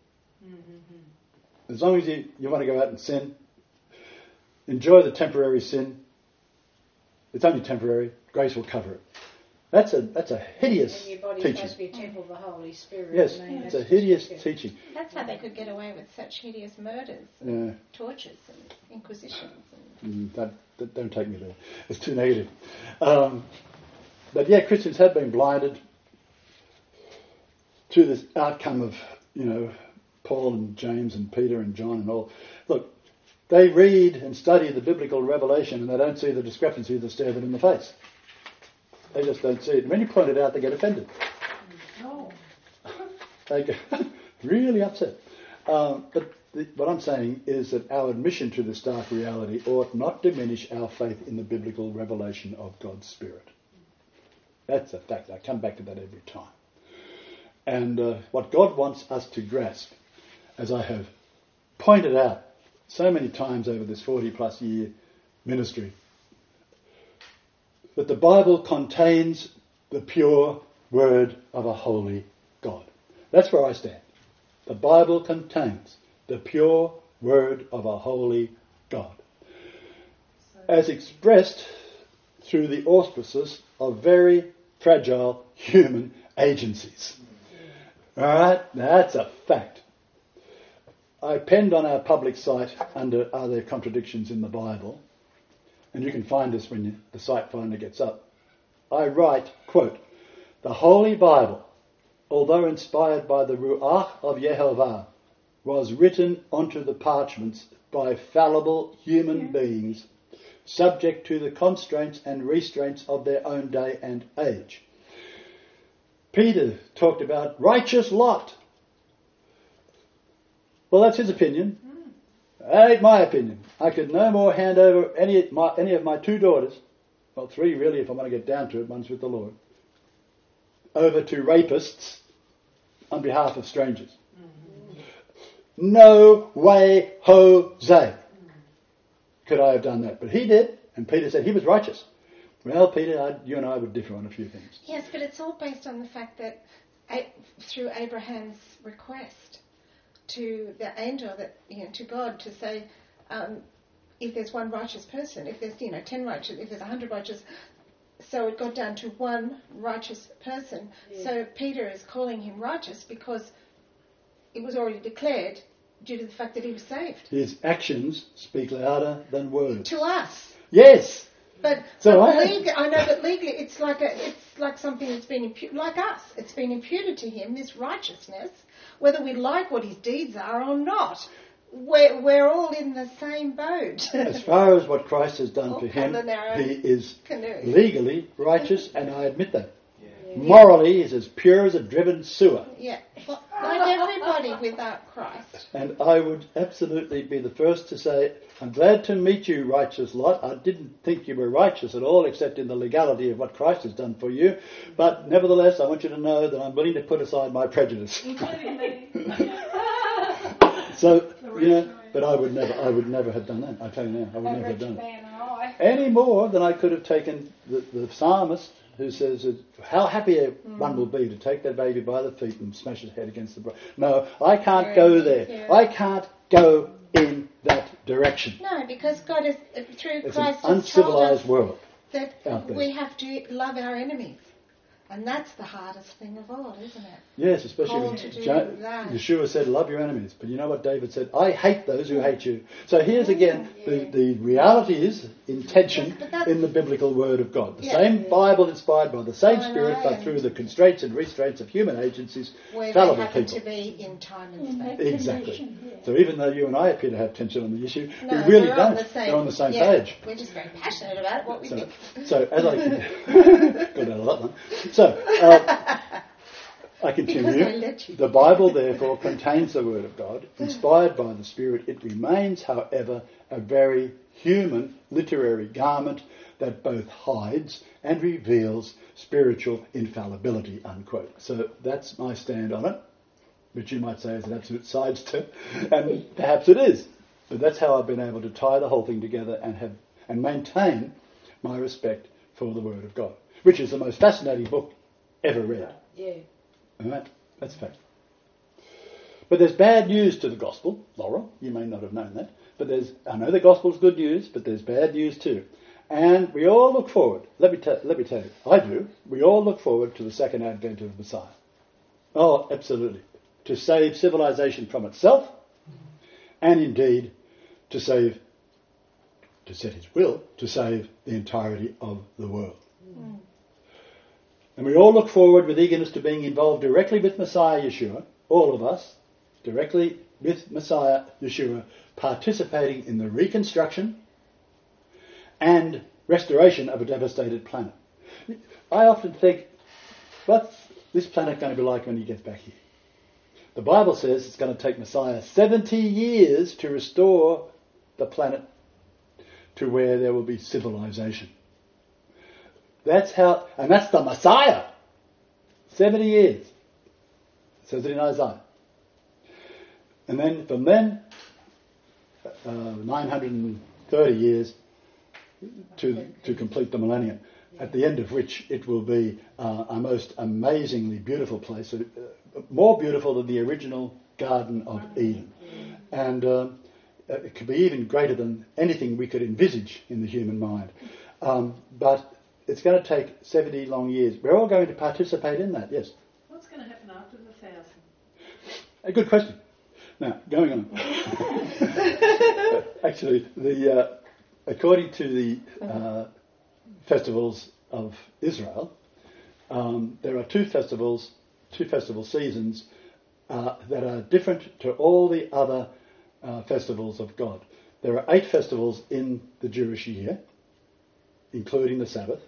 Mm-hmm. As long as you, you want to go out and sin, enjoy the temporary sin. It's only temporary. Grace will cover it. That's a that's a hideous and your body's teaching. supposed to be a temple of the Holy Spirit. Yes, I mean, it's that's a hideous just- teaching. That's how they could get away with such hideous murders, Yeah. tortures, and inquisitions. And Mm, that, that, don't take me there. It's too negative. Um, but yeah, Christians have been blinded to this outcome of, you know, Paul and James and Peter and John and all. Look, they read and study the biblical revelation and they don't see the discrepancies that stare them in the face. They just don't see it. And when you point it out, they get offended. Oh. They get really upset. Um, but the, what I'm saying is that our admission to this dark reality ought not diminish our faith in the biblical revelation of God's Spirit. That's a fact. I come back to that every time. And uh, what God wants us to grasp, as I have pointed out so many times over this forty plus year ministry, that the Bible contains the pure word of a holy God. That's where I stand. The Bible contains the pure word of a holy God, as expressed through the auspices of very fragile human agencies. All right, that's a fact. I penned on our public site under Are There Contradictions in the Bible? And you can find this when you, the site finally gets up. I write, quote, the Holy Bible, although inspired by the Ruach of Yehovah, was written onto the parchments by fallible human beings, subject to the constraints and restraints of their own day and age. Peter talked about righteous Lot, Well, that's his opinion. That ain't my opinion. I could no more hand over any, my, any of my two daughters, well, three really if I want to get down to it, one's with the Lord, over to rapists on behalf of strangers. Mm-hmm. No way, Jose, could I have done that. But he did, and Peter said he was righteous. Well, Peter, I, you and I would differ on a few things. Yes, but it's all based on the fact that A- through Abraham's request to the angel, that you know, to God, to say, um, if there's one righteous person, if there's you know ten righteous, if there's a hundred righteous, so it got down to one righteous person. Yeah. So Peter is calling him righteous because it was already declared due to the fact that he was saved. His actions speak louder than words. To us. Yes. But, so but I, legally, I know, but legally, it's like a, it's like something that's been imputed, like us. It's been imputed to him, this righteousness, whether we like what his deeds are or not. We're, we're all in the same boat. As far as what Christ has done All for him, he is canoe. legally righteous, and I admit that. Yeah. Morally, he's as pure as a driven sewer. Yeah, well, like everybody without Christ. And I would absolutely be the first to say, I'm glad to meet you, righteous Lot. I didn't think you were righteous at all, except in the legality of what Christ has done for you. But nevertheless, I want you to know that I'm willing to put aside my prejudice. So, you know, but I would never, I would never have done that. I tell you now, I would never have done it. Any more than I could have taken the, the psalmist who says, how happy a mm. one will be to take that baby by the feet and smash his head against the brain. No, I can't go there. I can't go in that direction. No, because God is, through it's Christ, an uncivilized world that we have to love our enemies. And that's the hardest thing of all, isn't it? Yes, especially when jo- Yeshua said, love your enemies. But you know what David said? I hate those who hate you. So here's again, yeah. the, the reality is intention in the biblical word of God. The yeah. same yeah. Bible inspired by the same oh, Spirit, but through the constraints and restraints of human agencies, where fallible they happen people. to be in time and space. Exactly. Yeah. So even though you and I appear to have tension on the issue, no, we really on don't. The same, They're on the same yeah, page. We're just very passionate about what we so, think. So as I got out of that one. So uh, I continue. I the Bible therefore contains the Word of God, inspired by the Spirit. It remains, however, a very human literary garment that both hides and reveals spiritual infallibility, unquote. So that's my stand on it, which you might say is an absolute sidestep, and perhaps it is. But that's how I've been able to tie the whole thing together and have and maintain my respect for the Word of God, which is the most fascinating book ever read. Yeah. All right? That's a fact. But there's bad news to the gospel, Laurel. You may not have known that. But there's, I know the gospel's good news, but there's bad news too. And we all look forward, let me, ta- let me tell you, I do, we all look forward to the second advent of the Messiah. Oh, absolutely. To save civilization from itself, and indeed to save, to set his will, to save the entirety of the world. Mm. And we all look forward with eagerness to being involved directly with Messiah Yeshua, all of us, directly with Messiah Yeshua, participating in the reconstruction and restoration of a devastated planet. I often think, what's this planet going to be like when he gets back here? The Bible says it's going to take Messiah seventy years to restore the planet to where there will be civilization. That's how, and that's the Messiah. seventy years. It says it in Isaiah. And then from then, uh, nine hundred thirty years to to complete the millennium, at the end of which it will be uh, a most amazingly beautiful place, uh, more beautiful than the original Garden of Eden. And uh, it could be even greater than anything we could envisage in the human mind. Um, but it's going to take seventy long years. We're all going to participate in that, yes. What's going to happen after the thousand? A good question. Now, going on. Actually, the uh, according to the uh, festivals of Israel, um, there are two festivals, two festival seasons uh, that are different to all the other uh, festivals of God. There are eight festivals in the Jewish year, including the Sabbath,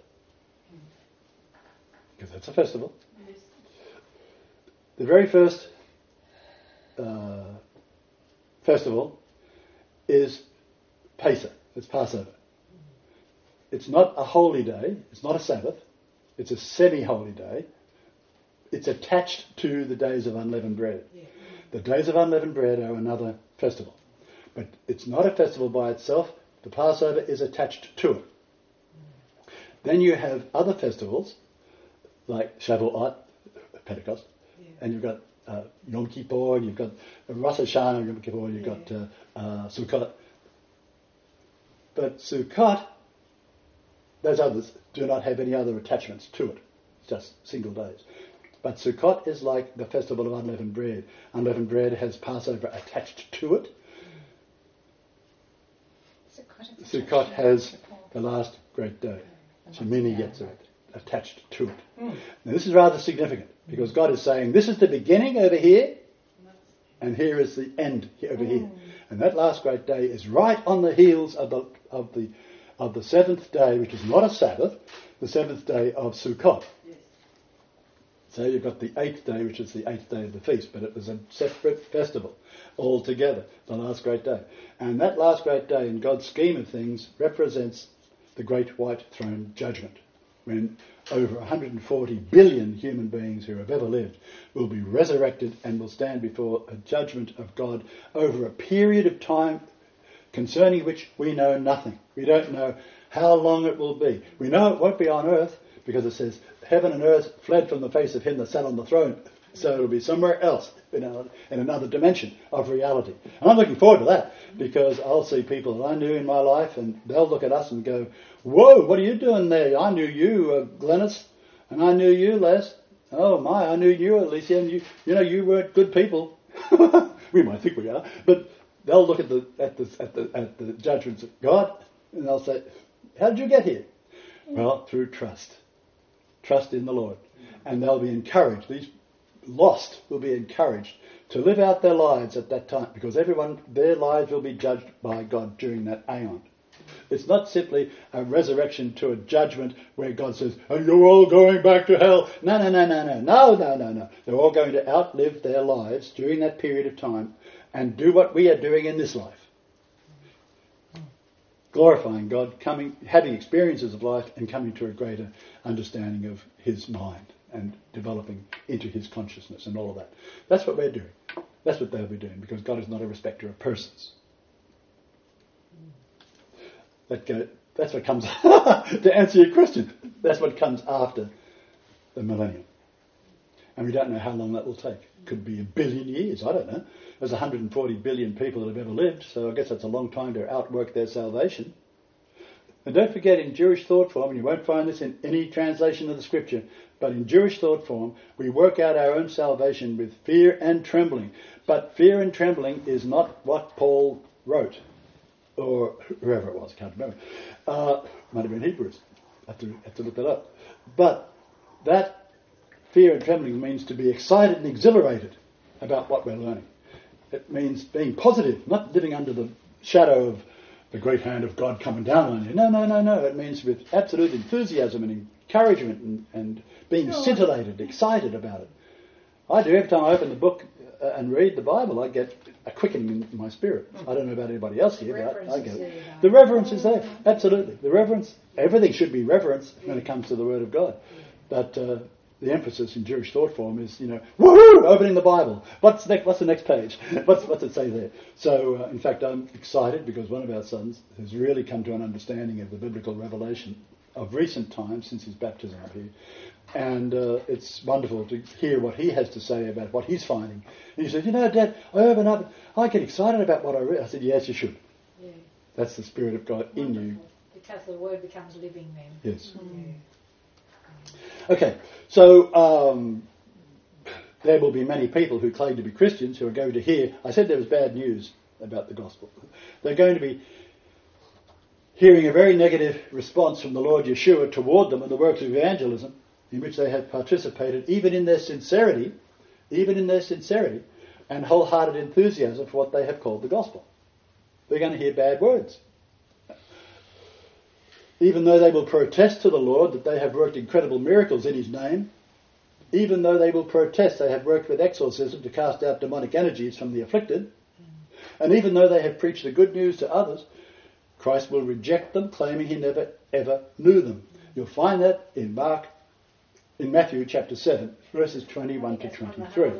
because that's a festival. Yes. The very first uh, festival is Pesach. It's Passover. It's not a holy day. It's not a Sabbath. It's a semi-holy day. It's attached to the days of unleavened bread. Yeah. The days of unleavened bread are another festival. But it's not a festival by itself. The Passover is attached to it. Then you have other festivals, like Shavuot, Pentecost, Yeah. and you've got uh, Yom Kippur, you've got Rosh Hashanah, Yom Kippur, you've Yeah. got uh, uh, Sukkot. But Sukkot, those others do not have any other attachments to it. It's just single days. But Sukkot is like the festival of unleavened bread. Unleavened bread has Passover attached to it. Sukkot has the last great day, Shemini Yetzirah, attached to it. Mm. Now this is rather significant because God is saying this is the beginning over here and here is the end over here. And that last great day is right on the heels of the of the of the seventh day, which is not a Sabbath, the seventh day of Sukkot. Yes. So you've got the eighth day, which is the eighth day of the feast, but it was a separate festival altogether, the last great day. And that last great day, in God's scheme of things, represents the great white throne judgment, when over one hundred forty billion human beings who have ever lived will be resurrected and will stand before a judgment of God over a period of time concerning which we know nothing. We don't know how long it will be. We know it won't be on earth because it says heaven and earth fled from the face of him that sat on the throne. So it'll be somewhere else in, a, in another dimension of reality. And I'm looking forward to that because I'll see people that I knew in my life and they'll look at us and go, whoa, what are you doing there? I knew you, uh, Glennis, and I knew you, Les. Oh my, I knew you, Alicia, and you, you know, you weren't good people. We might think we are, but they'll look at the at the at the at the judgments of God and they'll say, how did you get here? Well, through trust. Trust in the Lord. And they'll be encouraged. These lost will be encouraged to live out their lives at that time because everyone, their lives will be judged by God during that aeon. It's not simply a resurrection to a judgment where God says, and you're all going back to hell. No, no, no, no, no, no, no, no, no. They're all going to outlive their lives during that period of time and do what we are doing in this life. Glorifying God, coming, having experiences of life and coming to a greater understanding of his mind and developing into his consciousness and all of that. That's what we're doing. That's what they'll be doing because God is not a respecter of persons. That go, that's what comes, to answer your question, that's what comes after the millennium. And we don't know how long that will take. Could be a billion years, I don't know. There's one hundred forty billion people that have ever lived, so I guess that's a long time to outwork their salvation. And don't forget, in Jewish thought form, and you won't find this in any translation of the scripture, but in Jewish thought form, we work out our own salvation with fear and trembling. But fear and trembling is not what Paul wrote, or whoever it was, I can't remember. Uh, might have been Hebrews. I have to, have to look that up. But that fear and trembling means to be excited and exhilarated about what we're learning. It means being positive, not living under the shadow of the great hand of God coming down on you. No, no, no, no. It means with absolute enthusiasm and encouragement and, and being scintillated, excited about it. I do. Every time I open the book uh, and read the Bible, I get a quickening in my spirit. I don't know about anybody else here, but I, I get it. The reverence is there. Absolutely. The reverence. Everything should be reverence when it comes to the Word of God. But uh, the emphasis in Jewish thought form is, you know, woohoo, opening the Bible. What's next? What's the next page? What's what's it say there? So, uh, in fact, I'm excited because one of our sons has really come to an understanding of the biblical revelation of recent times since his baptism up here, and uh, it's wonderful to hear what he has to say about what he's finding. And he said, you know, Dad, I open up, I get excited about what I read. I said, yes, you should. Yeah. That's the Spirit of God in you. Because the word becomes living then. Yes. Mm. Okay, so um, there will be many people who claim to be Christians who are going to hear, I said there was bad news about the gospel. They're going to be hearing a very negative response from the Lord Yeshua toward them and the works of evangelism in which they have participated, even in their sincerity, even in their sincerity and wholehearted enthusiasm for what they have called the gospel. They're going to hear bad words. Even though they will protest to the Lord that they have worked incredible miracles in his name, even though they will protest they have worked with exorcism to cast out demonic energies from the afflicted, And even though they have preached the good news to others, Christ will reject them, claiming he never ever knew them. You'll find that in Mark, in Matthew chapter seven, verses twenty-one to twenty-three.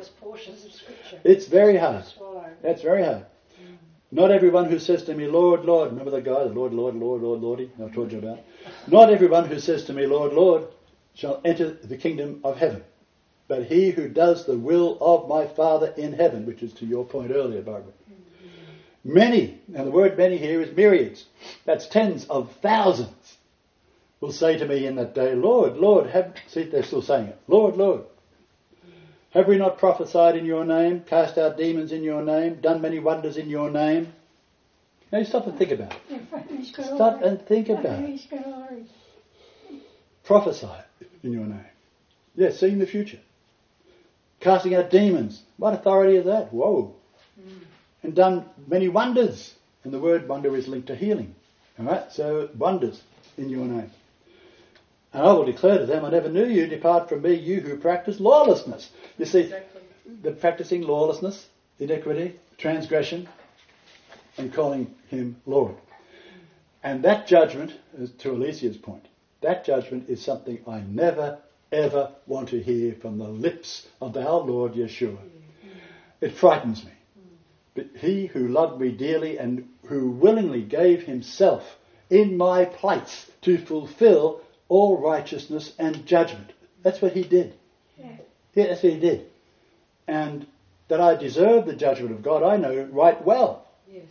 It's very hard. That's very hard. Not everyone who says to me, Lord, Lord, remember that guy, the Lord, Lord, Lord, Lord, Lordy, I told you about. Not everyone who says to me, Lord, Lord, shall enter the kingdom of heaven, but he who does the will of my Father in heaven, which is to your point earlier, Barbara. Mm-hmm. Many, now the word many here is myriads, that's tens of thousands, will say to me in that day, Lord, Lord, have, see, they're still saying it, Lord, Lord, have we not prophesied in your name, cast out demons in your name, done many wonders in your name? Now you stop and think about it. Stop and think about it. Prophesy in your name. Yes, seeing the future. Casting out demons. What authority is that? Whoa. Mm. And done many wonders. And the word wonder is linked to healing. Alright, so wonders in your name. And I will declare to them, I never knew you, depart from me, you who practice lawlessness. You see, exactly. The practicing lawlessness, iniquity, transgression, and calling him Lord. And that judgment, to Alicia's point, that judgment is something I never, ever want to hear from the lips of our Lord Yeshua. It frightens me. But he who loved me dearly and who willingly gave himself in my place to fulfill all righteousness and judgment. That's what he did. Yeah. Yeah, that's what he did. And that I deserve the judgment of God, I know right well. Yes.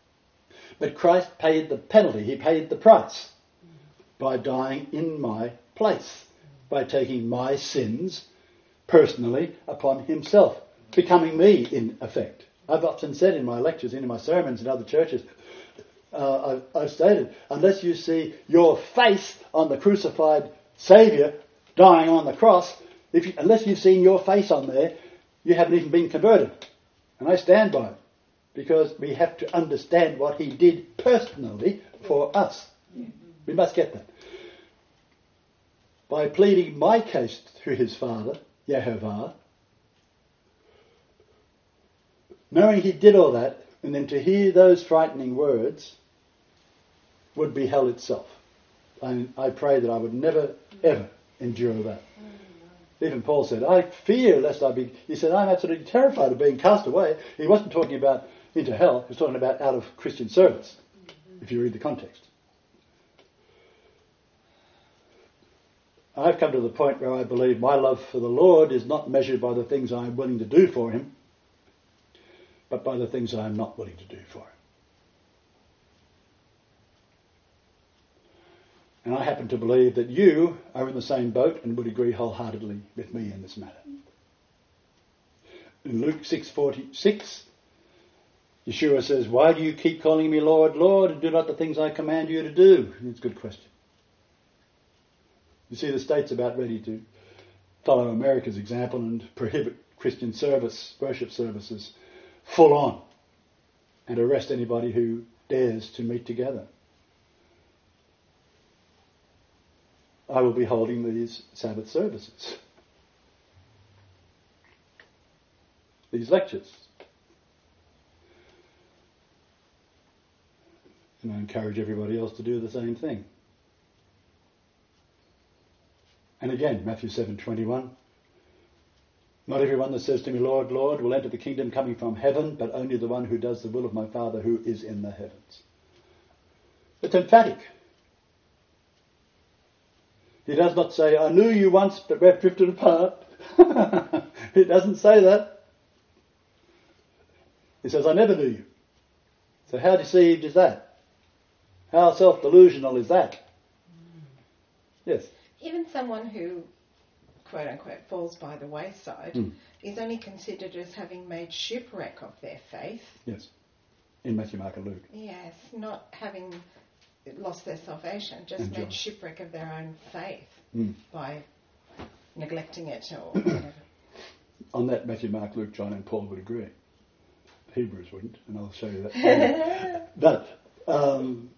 But Christ paid the penalty. He paid the price by dying in my place, by taking my sins personally upon himself, becoming me in effect. I've often said in my lectures, in my sermons in other churches, uh, I've, I've stated, unless you see your face on the crucified Saviour dying on the cross, if you, unless you've seen your face on there, you haven't even been converted. And I stand by it, because we have to understand what he did personally for us. We must get that. By pleading my case to his Father, Yehovah, knowing he did all that, and then to hear those frightening words would be hell itself. I, I pray that I would never, ever endure that. Even Paul said, I fear lest I be... He said, I'm absolutely terrified of being cast away. He wasn't talking about into hell. He was talking about out of Christian service, if you read the context. I've come to the point where I believe my love for the Lord is not measured by the things I am willing to do for him, but by the things I am not willing to do for him. And I happen to believe that you are in the same boat and would agree wholeheartedly with me in this matter. In Luke six forty-six, Yeshua says, why do you keep calling me Lord, Lord, and do not the things I command you to do? It's a good question. You see, the state's about ready to follow America's example and prohibit Christian service, worship services, full on, and arrest anybody who dares to meet together. I will be holding these Sabbath services, these lectures. And I encourage everybody else to do the same thing. And again, Matthew seven twenty-one. Not everyone that says to me, Lord, Lord, will enter the kingdom coming from heaven, but only the one who does the will of my Father who is in the heavens. It's emphatic. He does not say, I knew you once, but we've drifted apart. He doesn't say that. He says, I never knew you. So how deceived is that? How self-delusional is that? Yes. Even someone who, quote unquote, falls by the wayside mm. is only considered as having made shipwreck of their faith. Yes. In Matthew, Mark and Luke. Yes, not having lost their salvation, just and made John. shipwreck of their own faith mm. by neglecting it or whatever. On that, Matthew, Mark, Luke, John and Paul would agree. The Hebrews wouldn't, and I'll show you that later. But um,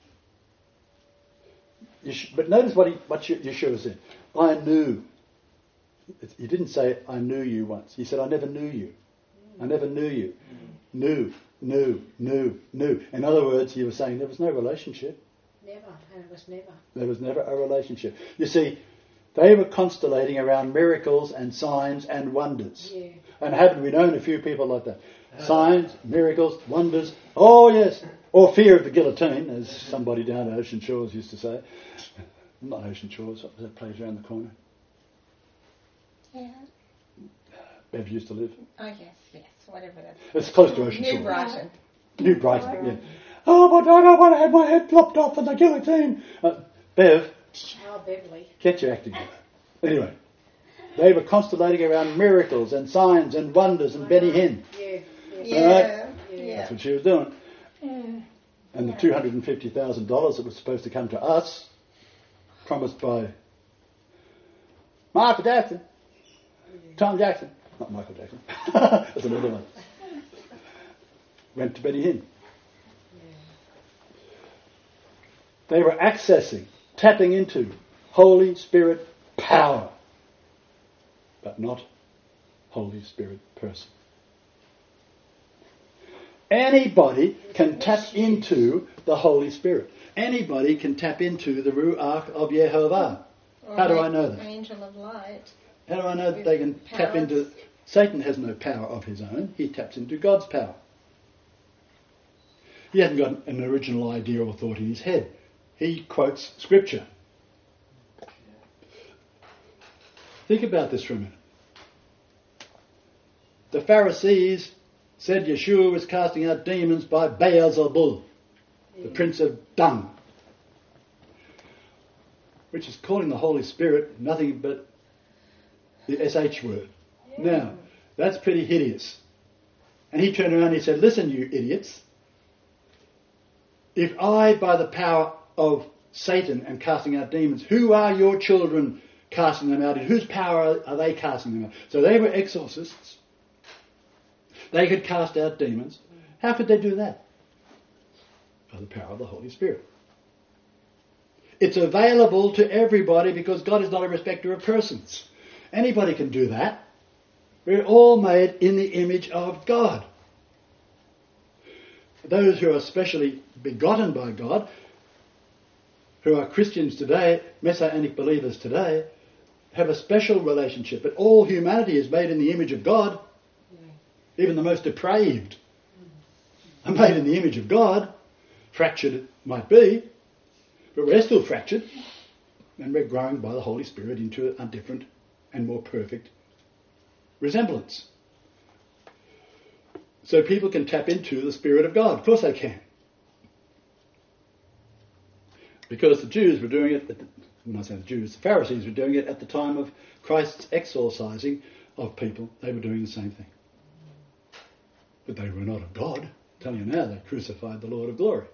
Yeshua, but notice what he, what Yeshua said. I knew. He didn't say, I knew you once. He said, I never knew you. I never knew you. Mm. Knew. new, new, new. In other words, you were saying there was no relationship. Never. And it was never. There was never a relationship. You see, they were constellating around miracles and signs and wonders. Yeah. And haven't we known a few people like that? Signs, miracles, wonders. Oh, yes. Or fear of the guillotine, as somebody down at Ocean Shores used to say. Not Ocean Shores, what was that place around the corner? Yeah. Bev used to live. Oh, yes, yes, whatever that It's close to Ocean New Shores. Brighton. New Brighton, yeah. Oh, but I don't want to have my head flopped off in the guillotine. Uh, Bev, Oh, Beverly. get your acting together. Anyway, they were constellating around miracles and signs and wonders and Benny Hinn. Yeah. Yeah. Yeah, Alright. yeah. That's what she was doing. Yeah. And the two hundred fifty thousand dollars that was supposed to come to us, promised by Michael Jackson, Tom Jackson, not Michael Jackson, that's another one, went to Benny Hinn. They were accessing, tapping into Holy Spirit power, but not Holy Spirit person. Anybody can tap into the Holy Spirit. Anybody can tap into the Ruach of Yehovah. Or How do an I know that? Angel of light. How do I know that they can tap Powers. into... Satan has no power of his own. He taps into God's power. He hasn't got an original idea or thought in his head. He quotes Scripture. Think about this for a minute. The Pharisees said Yeshua was casting out demons by Beelzebul, the prince of dung, which is calling the Holy Spirit nothing but the S H word. Now, that's pretty hideous. And he turned around and he said, listen, you idiots, if I, by the power of Satan, am casting out demons, who are your children casting them out? In whose power are they casting them out? So they were exorcists. They could cast out demons. How could they do that? By the power of the Holy Spirit. It's available to everybody because God is not a respecter of persons. Anybody can do that. We're all made in the image of God. Those who are specially begotten by God, who are Christians today, Messianic believers today, have a special relationship. But all humanity is made in the image of God. Even the most depraved are made in the image of God. Fractured it might be, but we're still fractured. And we're growing by the Holy Spirit into a different and more perfect resemblance. So people can tap into the Spirit of God. Of course they can. Because the Jews were doing it, at the, when I say the Jews, the Pharisees were doing it at the time of Christ's exorcising of people. They were doing the same thing. But they were not of God. I'm telling you now, they crucified the Lord of glory.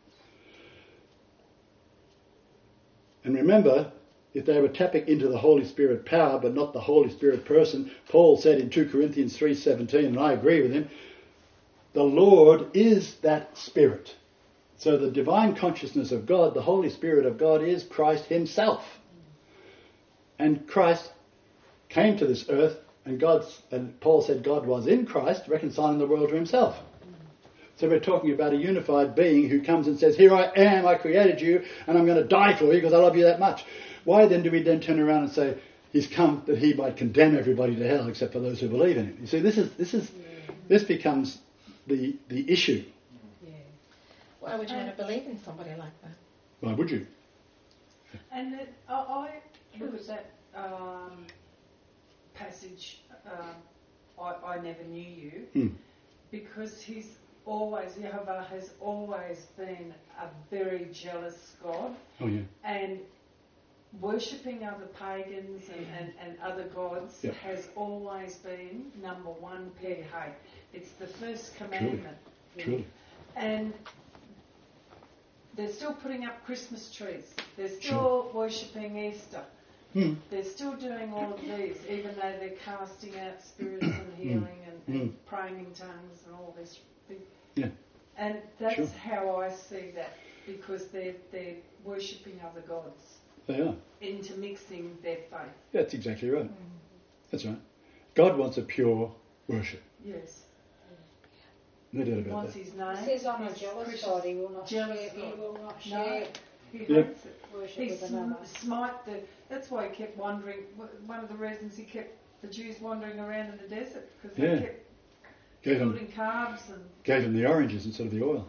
And remember, if they were tapping into the Holy Spirit power, but not the Holy Spirit person, Paul said in two Corinthians three seventeen, and I agree with him, the Lord is that Spirit. So the divine consciousness of God, the Holy Spirit of God, is Christ himself. And Christ came to this earth, and God, and Paul said God was in Christ, reconciling the world to himself. So we're talking about a unified being who comes and says, here I am, I created you, and I'm going to die for you because I love you that much. Why then do we then turn around and say, he's come that he might condemn everybody to hell except for those who believe in him? You see, this is this is this becomes the the issue. Why would you want to believe in somebody like that? Why would you? And it, I, I look at that um, passage, um, I, I never knew you, Hmm. because he's always, Jehovah has always been a very jealous God, Oh yeah. and worshipping other pagans and, and, and other gods Yep. has always been number one peg hate. It's the first commandment. Truly. And they're still putting up Christmas trees. They're still worshipping Easter. Hmm. They're still doing all of these, even though they're casting out spirits and healing and, and Mm. praying in tongues and all this. Yeah. And that's Sure. how I see that, because they're, they're worshipping other gods, They are. intermixing their faith. That's exactly right. That's right. God wants a pure worship. Yes. No doubt about wants that. his name. It says on a His jealous precious- God, he will not jealous share, he God. will not No, share he Yep. hates it. worship He with sm- another. smite the. That's why he kept wandering. One of the reasons he kept the Jews wandering around in the desert because they Yeah. kept Gave them, building calves and. gave them the oranges instead of the oil.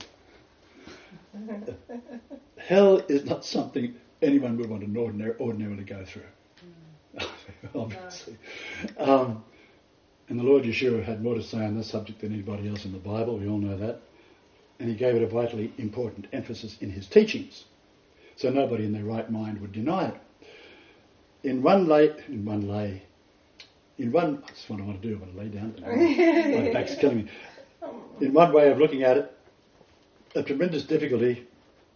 Hell is not something anyone would want to ordinary, ordinarily go through. Obviously. Um, and the Lord Yeshua had more to say on this subject than anybody else in the Bible, we all know that. And he gave it a vitally important emphasis in his teachings. So nobody in their right mind would deny it. In one lay, in one lay, in one, that's what I want to do, I want to lay down. My back's killing me. In one way of looking at it, a tremendous difficulty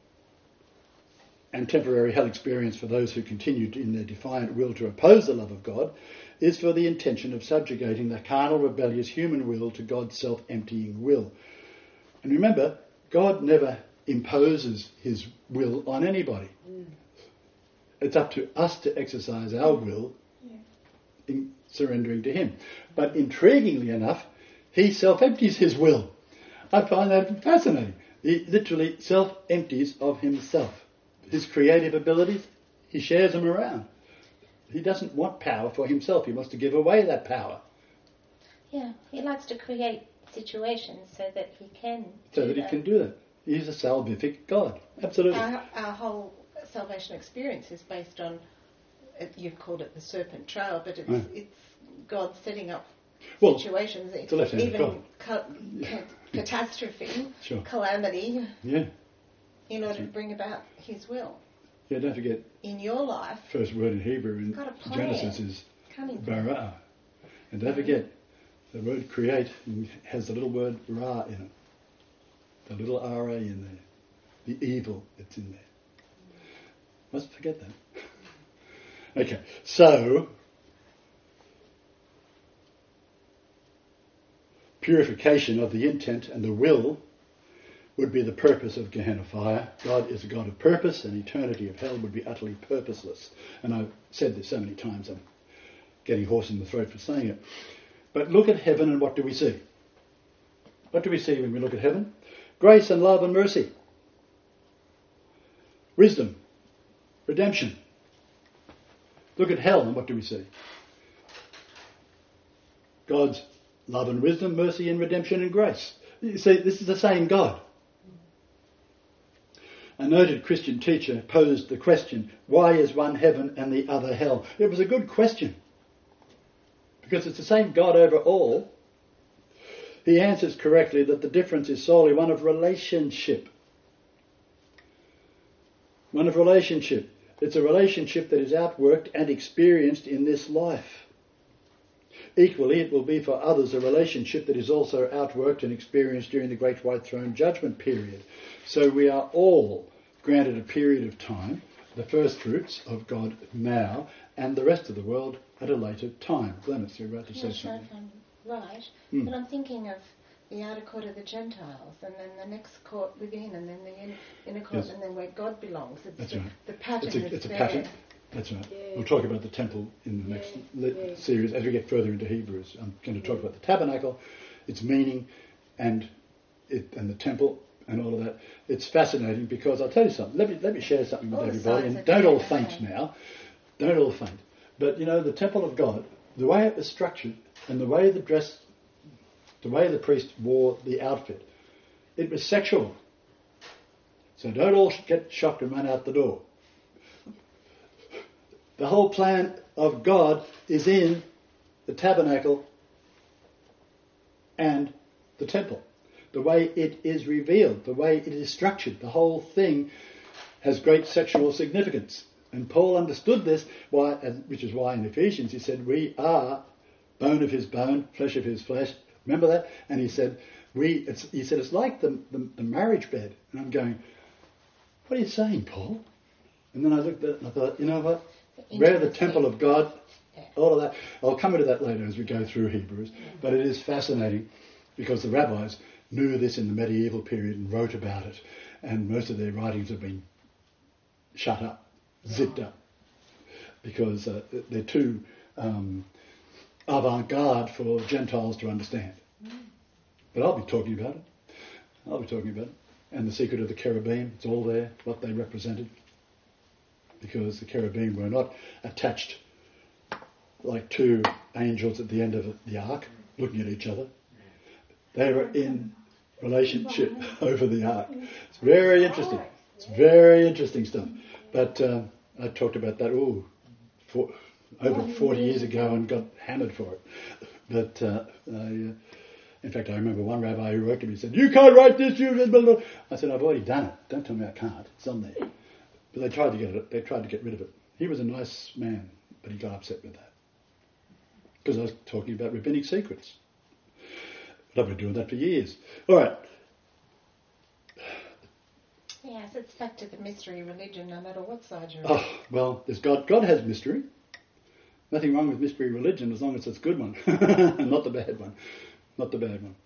and temporary hell experience for those who continued in their defiant will to oppose the love of God is for the intention of subjugating the carnal, rebellious human will to God's self-emptying will. And remember, God never imposes his will on anybody. Mm. It's up to us to exercise our will yeah. in surrendering to him. But intriguingly enough, he self-empties his will. I find that fascinating. He literally self-empties of himself. His creative abilities, he shares them around. He doesn't want power for himself. He wants to give away that power. Yeah, he likes to create situations so that he can So do that he that. can do that. He's a salvific God. Absolutely. Our, our whole salvation experience is based on, you've called it the serpent trail, but it's, Yeah. it's God setting up Well, situations, it's a left-handed even God. ca- ca- catastrophe, Sure. calamity, Yeah. in order to bring about his will. Yeah, don't forget, In your life, first word in Hebrew in got a plan. Genesis is cunning. bara. And don't forget, the word create has the little word ra in it. The little ra in there. The evil that's in there. Mustn't forget that. Okay, so purification of the intent and the will would be the purpose of Gehenna fire. God is a God of purpose, and eternity of hell would be utterly purposeless. And I've said this so many times, I'm getting hoarse in the throat for saying it. But look at heaven, and what do we see? What do we see when we look at heaven? Grace and love and mercy. Wisdom. Redemption. Look at hell, and what do we see? God's love and wisdom, mercy and redemption and grace. You see, this is the same God. A noted Christian teacher posed the question, why is one heaven and the other hell? It was a good question, because it's the same God over all. He answers correctly that the difference is solely one of relationship. One of relationship. It's a relationship that is outworked and experienced in this life. Equally, it will be for others a relationship that is also outworked and experienced during the Great White Throne Judgment period. So we are all granted a period of time, the first fruits of God now, and the rest of the world at a later time. Glennis, you're about to I'm say not sure something. if I'm right, Mm. but I'm thinking of the outer court of the Gentiles, and then the next court within, and then the in, inner court, Yes. and then where God belongs. It's That's the, right. the pattern It's a, is it's a there. pattern. That's right. Yeah. We'll talk about the temple in the next Yeah, li- yeah. series as we get further into Hebrews. I'm going to talk about the tabernacle, its meaning, and it and the temple and all of that. It's fascinating because I'll tell you something. Let me let me share something with All the everybody, signs and of don't all Gehenna, faint okay. now. Don't all faint. But you know, the temple of God, the way it was structured, and the way the dress, the way the priest wore the outfit, it was sexual. So don't all get shocked and run out the door. The whole plan of God is in the tabernacle and the temple. The way it is revealed, the way it is structured, the whole thing has great sexual significance. And Paul understood this, why, which is why in Ephesians he said, we are bone of his bone, flesh of his flesh. Remember that? And he said, we. It's, he said, it's like the, the, the marriage bed. And I'm going, what are you saying, Paul? And then I looked at it and I thought, you know what? We're the temple of God, all of that. I'll come into that later as we go through Hebrews. But it is fascinating because the rabbis knew this in the medieval period and wrote about it. And most of their writings have been shut up, zipped up, because uh, they're too um, avant-garde for Gentiles to understand. But I'll be talking about it. I'll be talking about it. And the secret of the cherubim, it's all there, what they represented. Because the cherubim were not attached like two angels at the end of the ark, looking at each other. They were in relationship over the ark. It's very interesting. It's very interesting stuff. But uh, I talked about that ooh, for, over forty years ago and got hammered for it. But uh, I, uh, in fact, I remember one rabbi who wrote to me and said, "You can't write this, you..." Blah, blah. I said, "I've already done it. Don't tell me I can't. It's on there." But they tried to get it. They tried to get rid of it. He was a nice man, but he got upset with that because I was talking about rabbinic secrets. But I've been doing that for years. All right. Yes, it's back to the mystery religion, no matter what side you're on. Oh, well, there's God. God has mystery. Nothing wrong with mystery religion as long as it's a good one, and not the bad one. Not the bad one.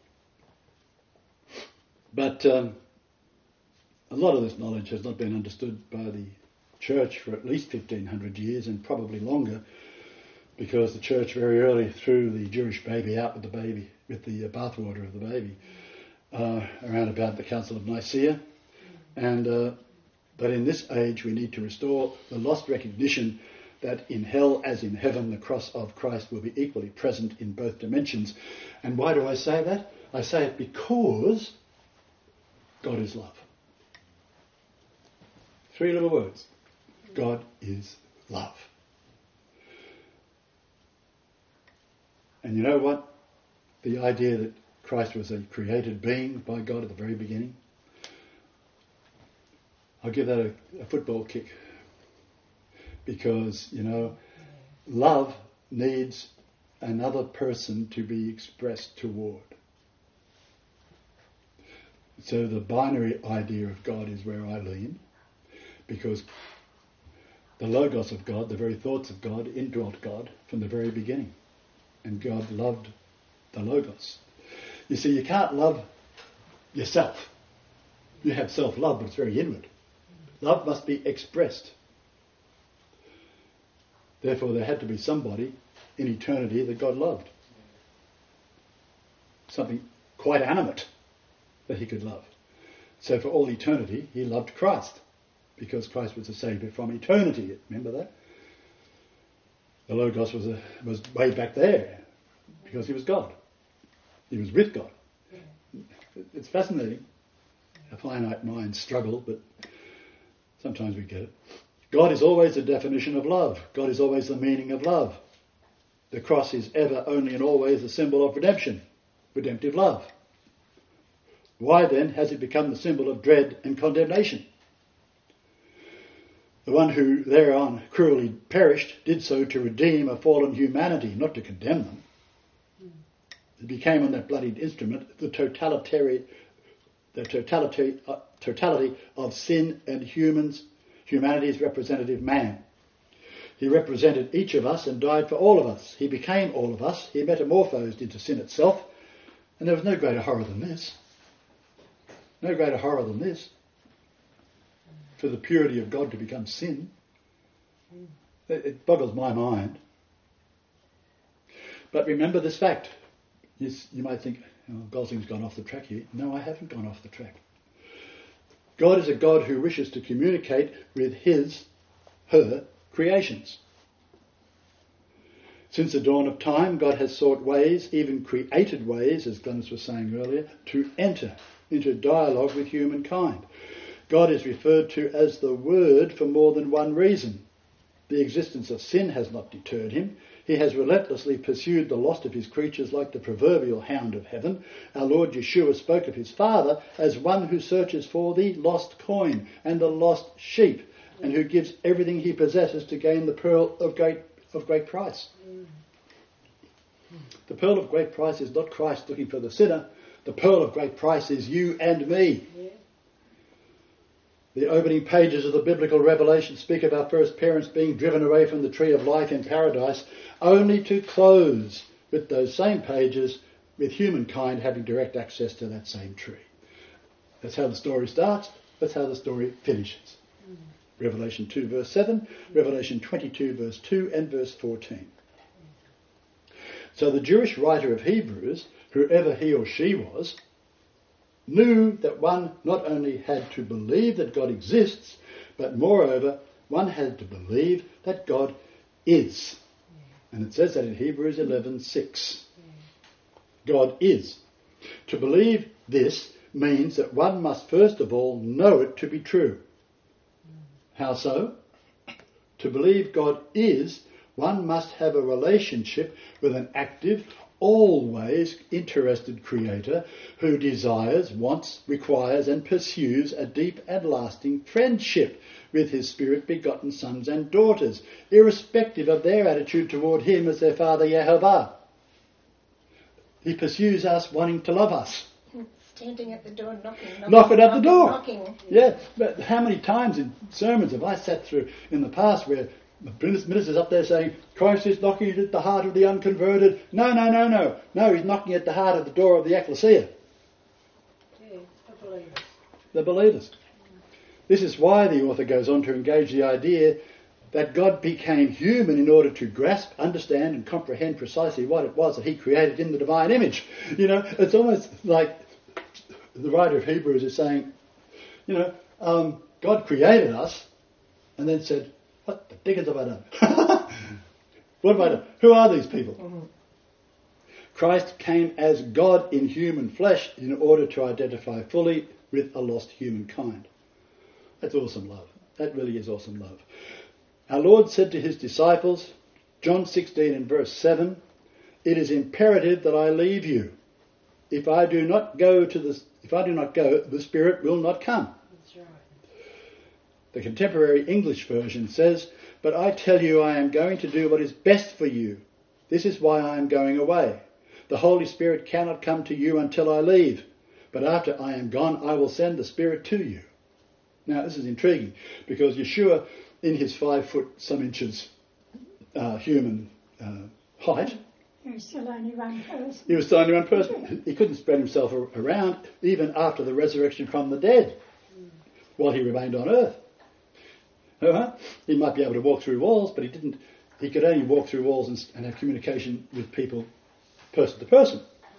But um, a lot of this knowledge has not been understood by the church for at least fifteen hundred years and probably longer, because the church very early threw the Jewish baby out with the baby, with the uh, bathwater of the baby, uh, around about the Council of Nicaea. And uh, but in this age we need to restore the lost recognition that in hell as in heaven the cross of Christ will be equally present in both dimensions. And why do I say that? I say it because God is love. Three little words. God is love. And you know what? The idea that Christ was a created being by God at the very beginning, I'll give that a, a football kick. Because, you know, love needs another person to be expressed toward. So the binary idea of God is where I lean, because the Logos of God, the very thoughts of God, indwelt God from the very beginning. And God loved the Logos. You see, you can't love yourself. You have self-love, but it's very inward. Love must be expressed. Therefore, there had to be somebody in eternity that God loved. Something quite animate that he could love. So for all eternity, he loved Christ, because Christ was the Saviour from eternity. Remember that? The Logos was, a, was way back there, because he was God. He was with God. It's fascinating. A finite mind struggle, but sometimes we get it. God is always the definition of love. God is always the meaning of love. The cross is ever, only and always a symbol of redemption, redemptive love. Why then has it become the symbol of dread and condemnation? The one who thereon cruelly perished did so to redeem a fallen humanity, not to condemn them. It became on that bloodied instrument the totalitarian, the totality, uh, totality of sin and humans, humanity's representative man. He represented each of us and died for all of us. He became all of us. He metamorphosed into sin itself. And there was no greater horror than this. No greater horror than this. For the purity of God to become sin. It, it boggles my mind. But remember this fact. Yes, you might think, oh, Gosling's gone off the track here. No, I haven't gone off the track. God is a God who wishes to communicate with his, her, creations. Since the dawn of time, God has sought ways, even created ways, as Glennis was saying earlier, to enter into dialogue with humankind. God is referred to as the Word for more than one reason. The existence of sin has not deterred him. He has relentlessly pursued the lost of his creatures like the proverbial hound of heaven. Our Lord Yeshua spoke of his Father as one who searches for the lost coin and the lost sheep, and who gives everything he possesses to gain the pearl of great of great price. The pearl of great price is not Christ looking for the sinner. The pearl of great price is you and me. The opening pages of the biblical revelation speak of our first parents being driven away from the tree of life in paradise, only to close with those same pages with humankind having direct access to that same tree. That's how the story starts. That's how the story finishes. Mm-hmm. Revelation two verse seven, mm-hmm. Revelation twenty-two verse two and verse fourteen. So the Jewish writer of Hebrews, whoever he or she was, knew that one not only had to believe that God exists, but moreover, one had to believe that God is. And it says that in Hebrews eleven six. God is. To believe this means that one must first of all know it to be true. How so? To believe God is, one must have a relationship with an active, always interested creator who desires, wants, requires and pursues a deep and lasting friendship with his spirit-begotten sons and daughters, irrespective of their attitude toward him as their father Yehovah. He pursues us wanting to love us. Standing at the door, knocking, knocking, Knocking at the knocking, door. knocking. Yeah, but how many times in sermons have I sat through in the past where the minister's up there saying, Christ is knocking at the heart of the unconverted. No, no, no, no. No, he's knocking at the heart of the door of the ecclesia. Yeah, the believers. The believers. This is why the author goes on to engage the idea that God became human in order to grasp, understand and comprehend precisely what it was that he created in the divine image. You know, it's almost like the writer of Hebrews is saying, you know, um, God created us and then said, what the dickens have I done? What have I done? Who are these people? Mm-hmm. Christ came as God in human flesh in order to identify fully with a lost humankind. That's awesome love. That really is awesome love. Our Lord said to his disciples, John sixteen and verse seven, it is imperative that I leave you. If I do not go to the, if I do not go, the Spirit will not come. That's right. The contemporary English version says, but I tell you I am going to do what is best for you. This is why I am going away. The Holy Spirit cannot come to you until I leave, but after I am gone I will send the Spirit to you. Now this is intriguing because Yeshua, in his five foot some inches uh, human uh, height, He was still only one person. he was still only one person. He couldn't spread himself around even after the resurrection from the dead while he remained on earth. Uh-huh. He might be able to walk through walls, but he didn't. He could only walk through walls and, and have communication with people, person to person.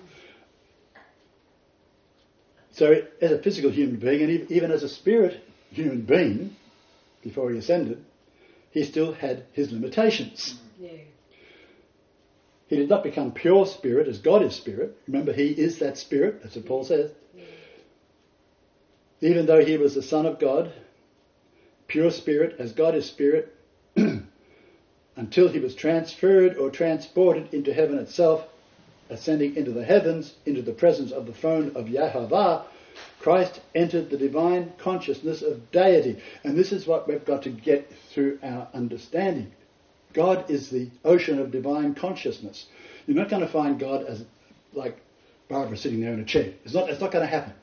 So, as a physical human being, and even as a spirit human being, before he ascended, he still had his limitations. Yeah. He did not become pure spirit as God is spirit. Remember, he is that spirit, that's what Paul says. Yeah. Even though he was the Son of God, pure spirit as God is spirit, until he was transferred or transported into heaven itself, ascending into the heavens, into the presence of the throne of Yehovah, Christ entered the divine consciousness of deity. And this is what we've got to get through our understanding. God is the ocean of divine consciousness. You're not going to find God as like Barbara sitting there in a chair. It's not, it's not going to happen.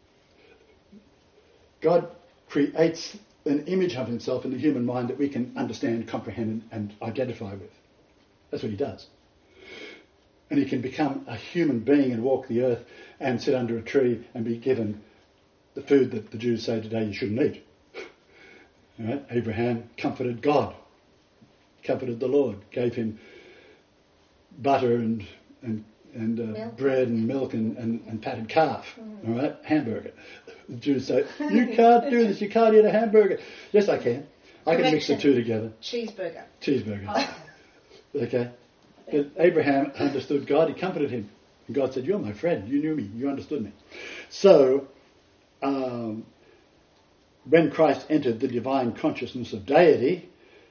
God creates an image of himself in the human mind that we can understand, comprehend and identify with. That's what he does. And he can become a human being and walk the earth and sit under a tree and be given the food that the Jews say today you shouldn't eat. All right? Abraham comforted God, comforted the Lord, gave him butter and and, and uh, bread and milk and, and, and patted calf, mm. all right, hamburger. The Jews say, you can't do this, you can't eat a hamburger. Yes, I can. I can mix the two together. Cheeseburger. Cheeseburger. Oh. Okay. But Abraham understood God, he comforted him. And God said, you're my friend, you knew me, you understood me. So, um, when Christ entered the divine consciousness of deity,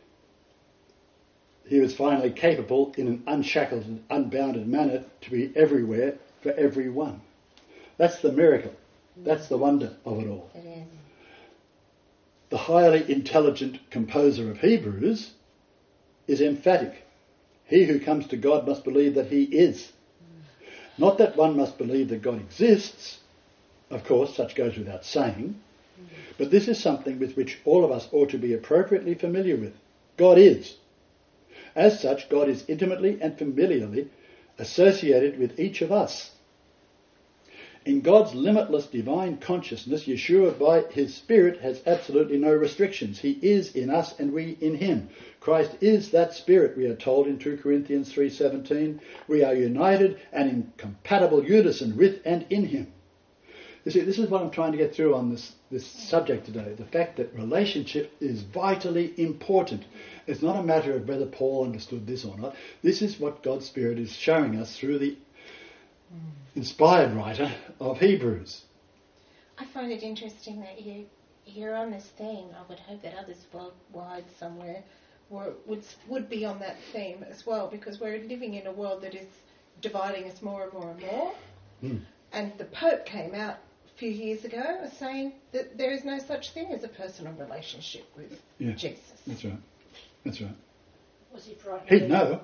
he was finally capable in an unshackled and unbounded manner to be everywhere for everyone. That's the miracle. That's the wonder of it all. It is. The highly intelligent composer of Hebrews is emphatic. He who comes to God must believe that he is. Not that one must believe that God exists. Of course, such goes without saying. But this is something with which all of us ought to be appropriately familiar with. God is. As such, God is intimately and familiarly associated with each of us. In God's limitless divine consciousness, Yeshua by his Spirit has absolutely no restrictions. He is in us and we in him. Christ is that Spirit, we are told in two Corinthians three seventeen. We are united and in compatible unison with and in him. You see, this is what I'm trying to get through on this, this subject today. The fact that relationship is vitally important. It's not a matter of whether Paul understood this or not. This is what God's Spirit is showing us through the inspired writer of Hebrews. I find it interesting that you, you're on this theme. I would hope that others worldwide somewhere were, would, would be on that theme as well, because we're living in a world that is dividing us more and more and more. Mm. And the Pope came out a few years ago saying that there is no such thing as a personal relationship with Yeah, Jesus. that's right. That's right. Was he frightened? He'd know.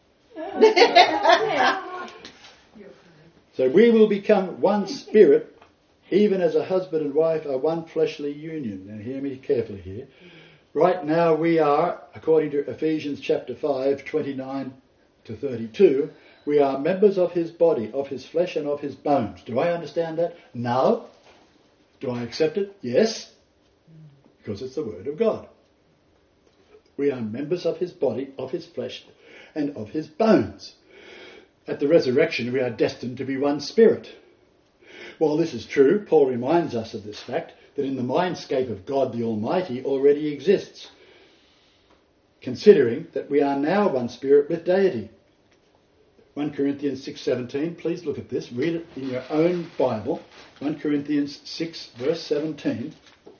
So we will become one spirit, even as a husband and wife are one fleshly union. Now hear me carefully here. Right now we are, according to Ephesians chapter five, twenty-nine to thirty-two, we are members of his body, of his flesh and of his bones. Do I understand that? No. Do I accept it? Yes. Because it's the word of God. We are members of his body, of his flesh and of his bones. At the resurrection we are destined to be one spirit. While this is true, Paul reminds us of this fact, that in the mindscape of God the Almighty already exists, considering that we are now one spirit with deity. First Corinthians six seventeen, please look at this, read it in your own Bible. First Corinthians six verse seventeen.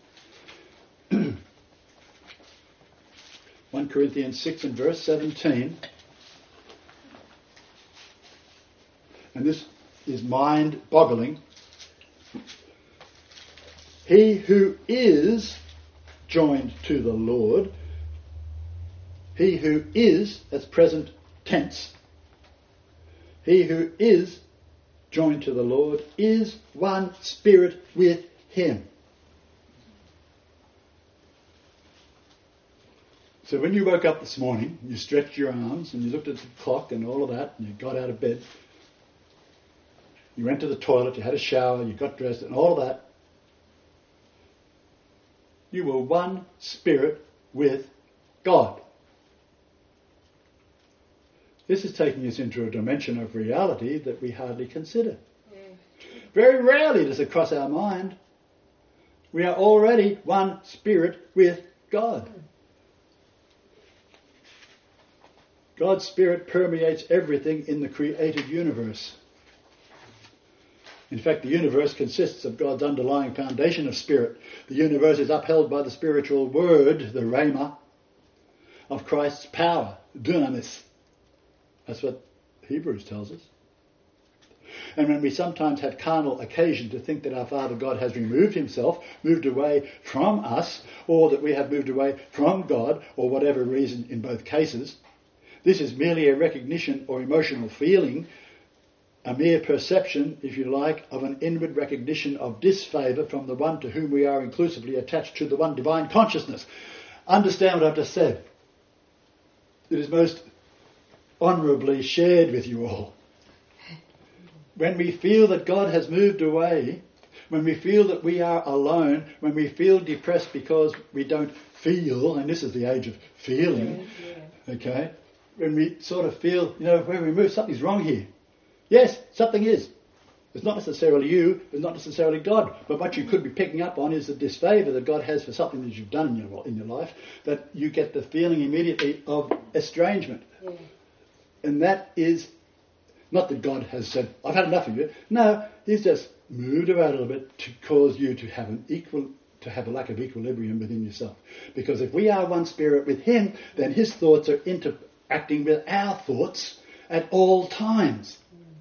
First Corinthians six and verse seventeen. And this is mind-boggling. He who is joined to the Lord, he who is, that's present tense, he who is joined to the Lord is one spirit with him. So when you woke up this morning, you stretched your arms and you looked at the clock and all of that, and you got out of bed, you went to the toilet, you had a shower, you got dressed and all of that, you were one spirit with God. This is taking us into a dimension of reality that we hardly consider. Yeah. Very rarely does it cross our mind. We are already one spirit with God. God's Spirit permeates everything in the created universe. In fact, the universe consists of God's underlying foundation of spirit. The universe is upheld by the spiritual word, the rhema, of Christ's power, dunamis. That's what Hebrews tells us. And when we sometimes have carnal occasion to think that our Father God has removed himself, moved away from us, or that we have moved away from God, or whatever reason in both cases, this is merely a recognition or emotional feeling, a mere perception, if you like, of an inward recognition of disfavour from the one to whom we are inclusively attached to the one divine consciousness. Understand what I've just said. It is most honourably shared with you all. When we feel that God has moved away, when we feel that we are alone, when we feel depressed because we don't feel, and this is the age of feeling, okay, when we sort of feel, you know, when we move, something's wrong here. Yes, something is. It's not necessarily you, it's not necessarily God, but what you could be picking up on is the disfavour that God has for something that you've done in your, in your life, that you get the feeling immediately of estrangement. Yeah. And that is not that God has said, I've had enough of you. No, he's just moved about a little bit to cause you to have an equal, to have a lack of equilibrium within yourself. Because if we are one spirit with him, then his thoughts are interacting with our thoughts at all times.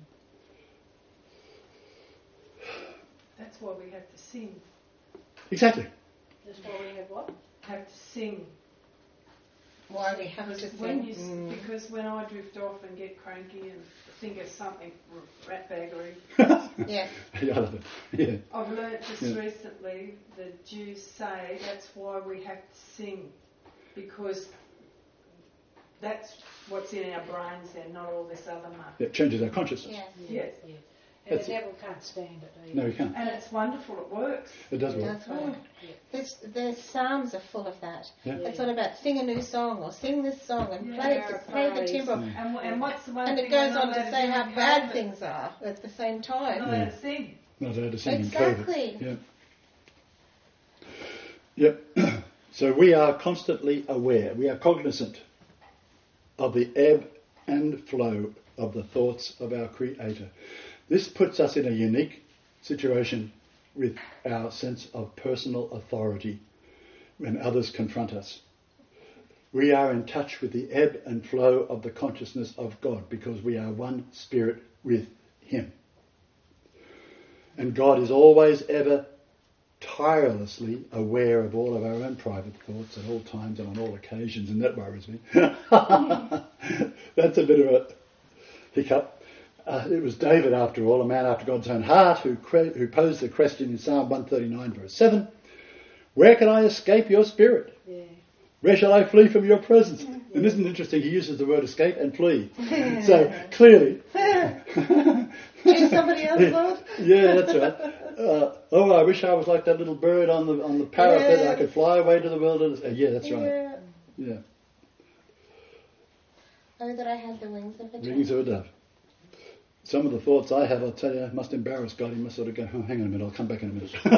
That's why we have to sing. Exactly. That's why we have what? Have to sing. Why we have because to when sing? You, mm. Because when I drift off and get cranky and think of something ratbaggery. Yeah. Yeah, I love it. Yeah. I've learnt just yeah. recently the Jews say that's why we have to sing, because that's what's in our brains and not all this other muck. It changes our consciousness. Yes. Yes. yes. And the devil can't stand it either. No, he can't. And it's wonderful, it works. It does it work. Does work. Yeah. There's, the Psalms are full of that. Yeah. It's all about sing a new song or sing this song and yeah, play, it, play the timbre. And, and what's the one And thing it goes on to to say how bad things are at the same time. Not allowed to sing. Not allowed to sing Exactly. in COVID. Yep. Yep. So we are constantly aware, we are cognizant of the ebb and flow of the thoughts of our Creator. This puts us in a unique situation with our sense of personal authority when others confront us. We are in touch with the ebb and flow of the consciousness of God because we are one spirit with Him. And God is always, ever, tirelessly aware of all of our own private thoughts at all times and on all occasions, and that worries me. That's a bit of a hiccup. Uh, it was David, after all, a man after God's own heart, who, cre- who posed the question in Psalm one thirty-nine, verse seven, where can I escape your spirit? Yeah. Where shall I flee from your presence? Yeah. And isn't it interesting, he uses the word escape and flee. So, clearly... Choose somebody else, Lord? Yeah, that's right. Uh, oh, I wish I was like that little bird on the on the parapet. Yeah. I could fly away to the wilderness. Uh, yeah, that's right. Yeah. Yeah. Oh, that I had the wings of a dove. Wings of a dove. Some of the thoughts I have, I'll tell you, must embarrass God. He must sort of go, oh, hang on a minute, I'll come back in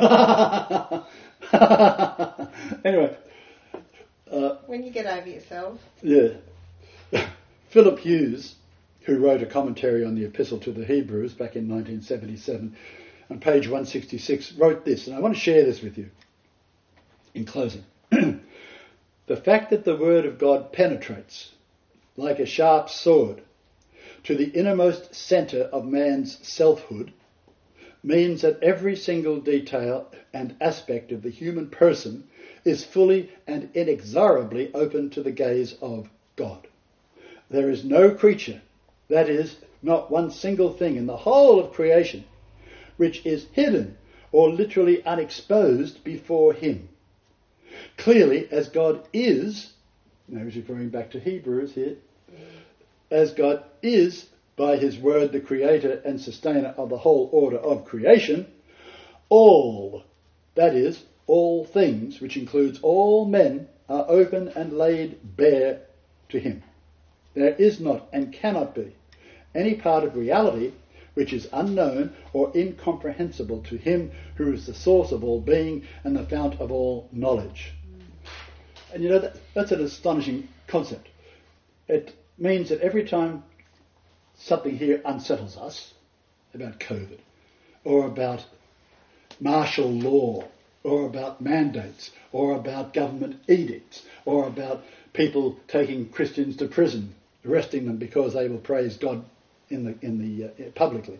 a minute. Anyway. Uh, when you get over yourself. Yeah. Philip Hughes, who wrote a commentary on the Epistle to the Hebrews back in nineteen seventy-seven, on page one sixty-six, wrote this, and I want to share this with you in closing. The fact that the Word of God penetrates like a sharp sword to the innermost centre of man's selfhood means that every single detail and aspect of the human person is fully and inexorably open to the gaze of God. There is no creature, that is, not one single thing in the whole of creation, which is hidden or literally unexposed before Him. Clearly, as God is, now he's referring back to Hebrews here, as God is, by His word, the creator and sustainer of the whole order of creation, all, that is, all things, which includes all men, are open and laid bare to Him. There is not and cannot be any part of reality which is unknown or incomprehensible to Him who is the source of all being and the fount of all knowledge. And you know, that, that's an astonishing concept. It means that every time something here unsettles us, about COVID, or about martial law, or about mandates, or about government edicts, or about people taking Christians to prison, arresting them because they will praise God in the in the uh, publicly.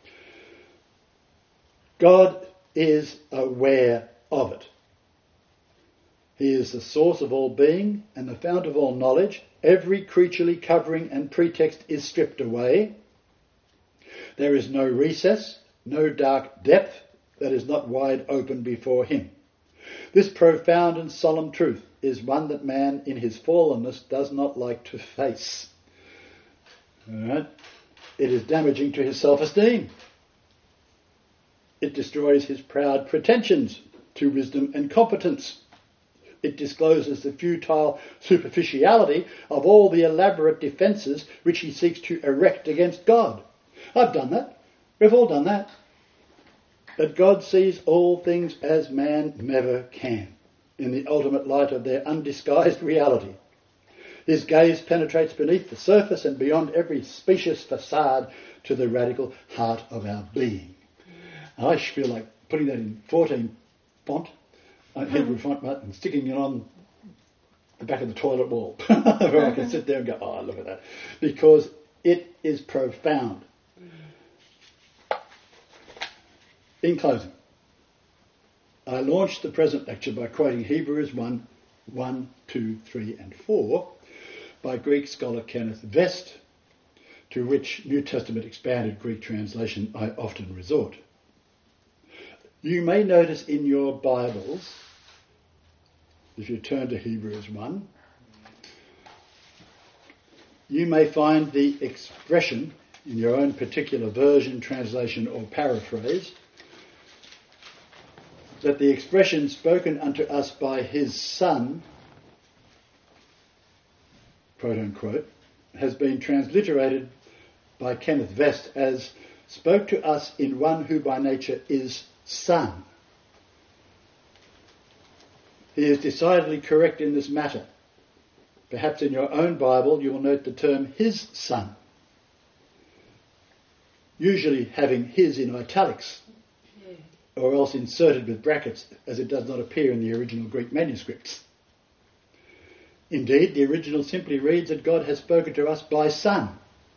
God is aware of it. He is the source of all being and the fount of all knowledge. Every creaturely covering and pretext is stripped away. There is no recess, no dark depth that is not wide open before Him. This profound and solemn truth is one that man in his fallenness does not like to face. All right? It is damaging to his self-esteem. It destroys his proud pretensions to wisdom and competence. It discloses the futile superficiality of all the elaborate defences which he seeks to erect against God. I've done that. We've all done that. But God sees all things as man never can, in the ultimate light of their undisguised reality. His gaze penetrates beneath the surface and beyond every specious facade to the radical heart of our being. And I feel like putting that in fourteen font, uh, Hebrew font, right, and sticking it on the back of the toilet wall, where I can sit there and go, oh, look at that. Because it is profound. In closing, I launched the present lecture by quoting Hebrews one, one, two, three and four by Greek scholar Kenneth Vest, to which New Testament expanded Greek translation I often resort. You may notice in your Bibles, if you turn to Hebrews one, you may find the expression in your own particular version, translation or paraphrase, that the expression spoken unto us by His Son, quote unquote, has been transliterated by Kenneth Vest as spoke to us in one who by nature is Son. He is decidedly correct in this matter. Perhaps in your own Bible you will note the term his Son, usually having his in italics, or else inserted with brackets, as it does not appear in the original Greek manuscripts. Indeed, the original simply reads that God has spoken to us by Son.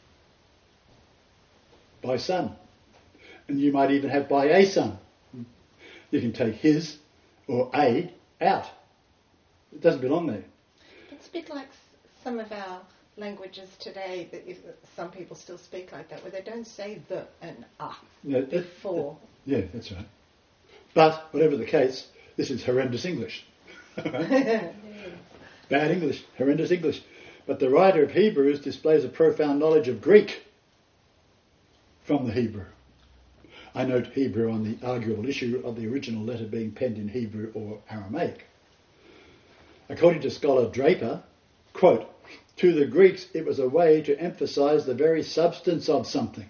By Son. And you might even have by a Son. You can take his or a out. It doesn't belong there. It's a bit like some of our languages today, that if some people still speak like that, where they don't say the and ah No, that, before. That, yeah, that's right. But, whatever the case, this is horrendous English. Bad English, horrendous English. But the writer of Hebrews displays a profound knowledge of Greek from the Hebrew. I note Hebrew on the arguable issue of the original letter being penned in Hebrew or Aramaic. According to scholar Draper, quote, to the Greeks it was a way to emphasise the very substance of something.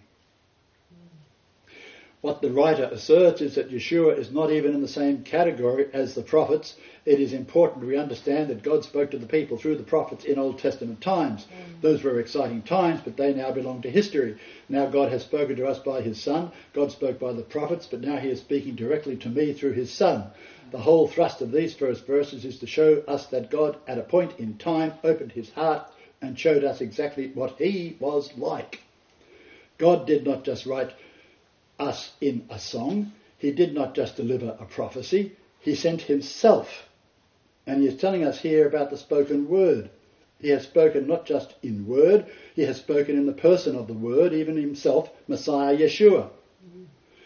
What the writer asserts is that Yeshua is not even in the same category as the prophets. It is important we understand that God spoke to the people through the prophets in Old Testament times. Mm. Those were exciting times, but they now belong to history. Now God has spoken to us by his Son. God spoke by the prophets, but now he is speaking directly to me through his Son. The whole thrust of these first verses is to show us that God, at a point in time, opened his heart and showed us exactly what he was like. God did not just write us in a song. He did not just deliver a prophecy. He sent himself. And he is telling us here about the spoken word. He has spoken not just in word, he has spoken in the person of the word, even himself, Messiah Yeshua. Mm-hmm.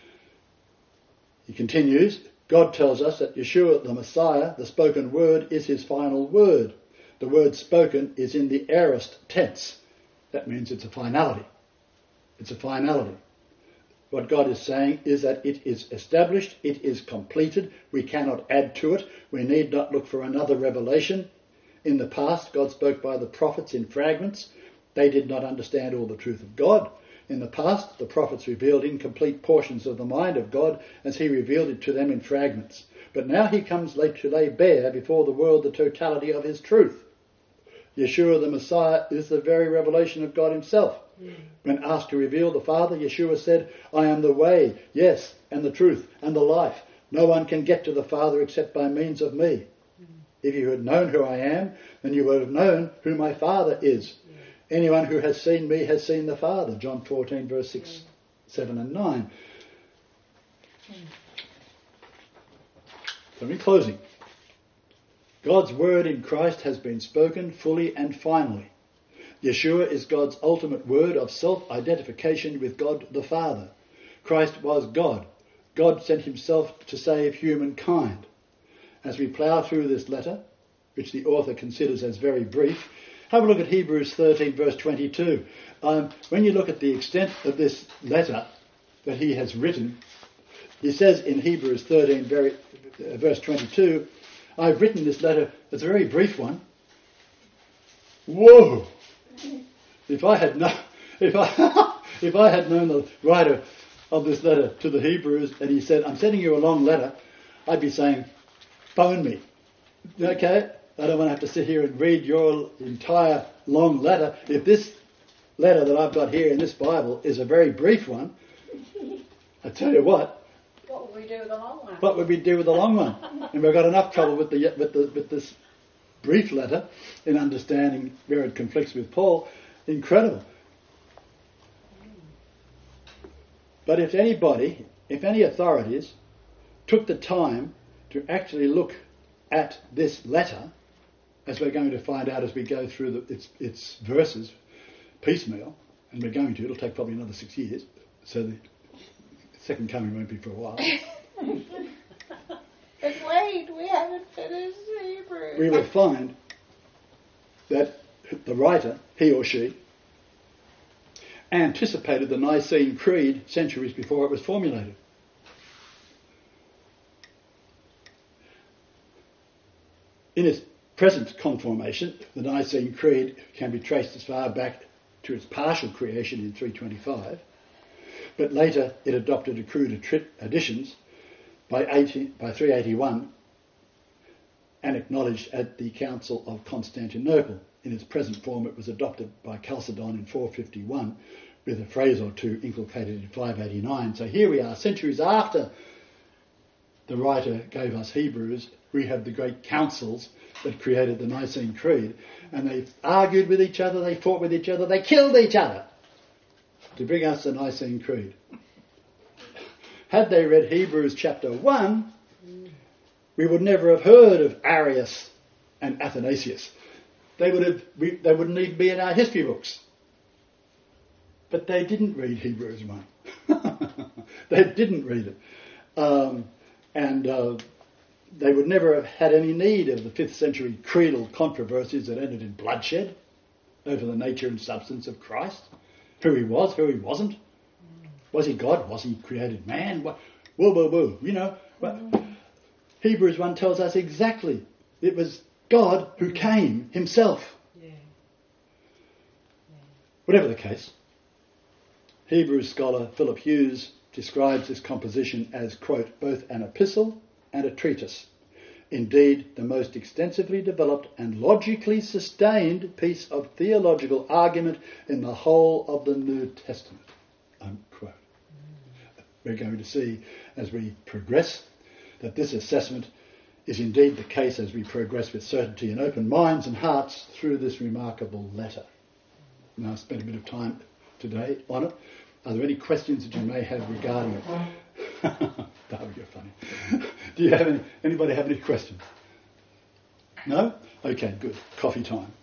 He continues, God tells us that Yeshua, the Messiah, the spoken word, is his final word. The word spoken is in the aorist tense. That means it's a finality. It's a finality. What God is saying is that it is established, it is completed, we cannot add to it, we need not look for another revelation. In the past, God spoke by the prophets in fragments. They did not understand all the truth of God. In the past, the prophets revealed incomplete portions of the mind of God as he revealed it to them in fragments. But now he comes to lay bare before the world the totality of his truth. Yeshua the Messiah is the very revelation of God himself. Mm. When asked to reveal the Father, Yeshua said, I am the way, yes, and the truth, and the life. No one can get to the Father except by means of me. Mm. If you had known who I am, then you would have known who my Father is. Mm. Anyone who has seen me has seen the Father. John fourteen, verse six, mm. seven and nine. Mm. So in closing, God's word in Christ has been spoken fully and finally. Yeshua is God's ultimate word of self-identification with God the Father. Christ was God. God sent himself to save humankind. As we plough through this letter, which the author considers as very brief, have a look at Hebrews thirteen, verse twenty-two. Um, when you look at the extent of this letter that he has written, he says in Hebrews thirteen, very, uh, verse twenty-two, I've written this letter, it's a very brief one. Whoa! If I had known, if I, if I had known the writer of this letter to the Hebrews and he said, I'm sending you a long letter, I'd be saying, phone me. Okay? I don't want to have to sit here and read your entire long letter. If this letter that I've got here in this Bible is a very brief one, I tell you what. What would we do with the long one? What would we do with the long one? And we've got enough trouble with the with the with this brief letter in understanding where it conflicts with Paul. Incredible. But if anybody, if any authorities took the time to actually look at this letter, as we're going to find out as we go through the, its, its verses piecemeal, and we're going to, it'll take probably another six years, so the second coming won't be for a while. But wait, we haven't finished Hebrew. We will find that the writer, he or she, anticipated the Nicene Creed centuries before it was formulated. In its present conformation, the Nicene Creed can be traced as far back to its partial creation in three twenty-five. but later it adopted accrued additions by, eighty, by three eighty-one and acknowledged at the Council of Constantinople. In its present form it was adopted by Chalcedon in four fifty-one, with a phrase or two inculcated in five eighty-nine. So here we are, centuries after the writer gave us Hebrews. We have the great councils that created the Nicene Creed, and they argued with each other, they fought with each other, they killed each other to bring us the Nicene Creed. Had they read Hebrews chapter one, we would never have heard of Arius and Athanasius. They would have, we, they wouldn't even be in our history books. But they didn't read Hebrews one. They didn't read it. Um, and uh, they would never have had any need of the fifth century creedal controversies that ended in bloodshed over the nature and substance of Christ. Who he was, who he wasn't. Was he God? Was he created man? Whoa, whoa, whoa. You know, but Hebrews one tells us exactly. It was God who came himself. Yeah. Yeah. Whatever the case, Hebrew scholar Philip Hughes describes this composition as, quote, both an epistle and a treatise. Indeed, the most extensively developed and logically sustained piece of theological argument in the whole of the New Testament, unquote. Mm. We're going to see as we progress that this assessment is indeed the case as we progress with certainty and open minds and hearts through this remarkable letter. Now, I've spent a bit of time today on it. Are there any questions that you may have regarding it? Darby, you're funny. Do you have any, anybody have any questions? No? Okay, good. Coffee time.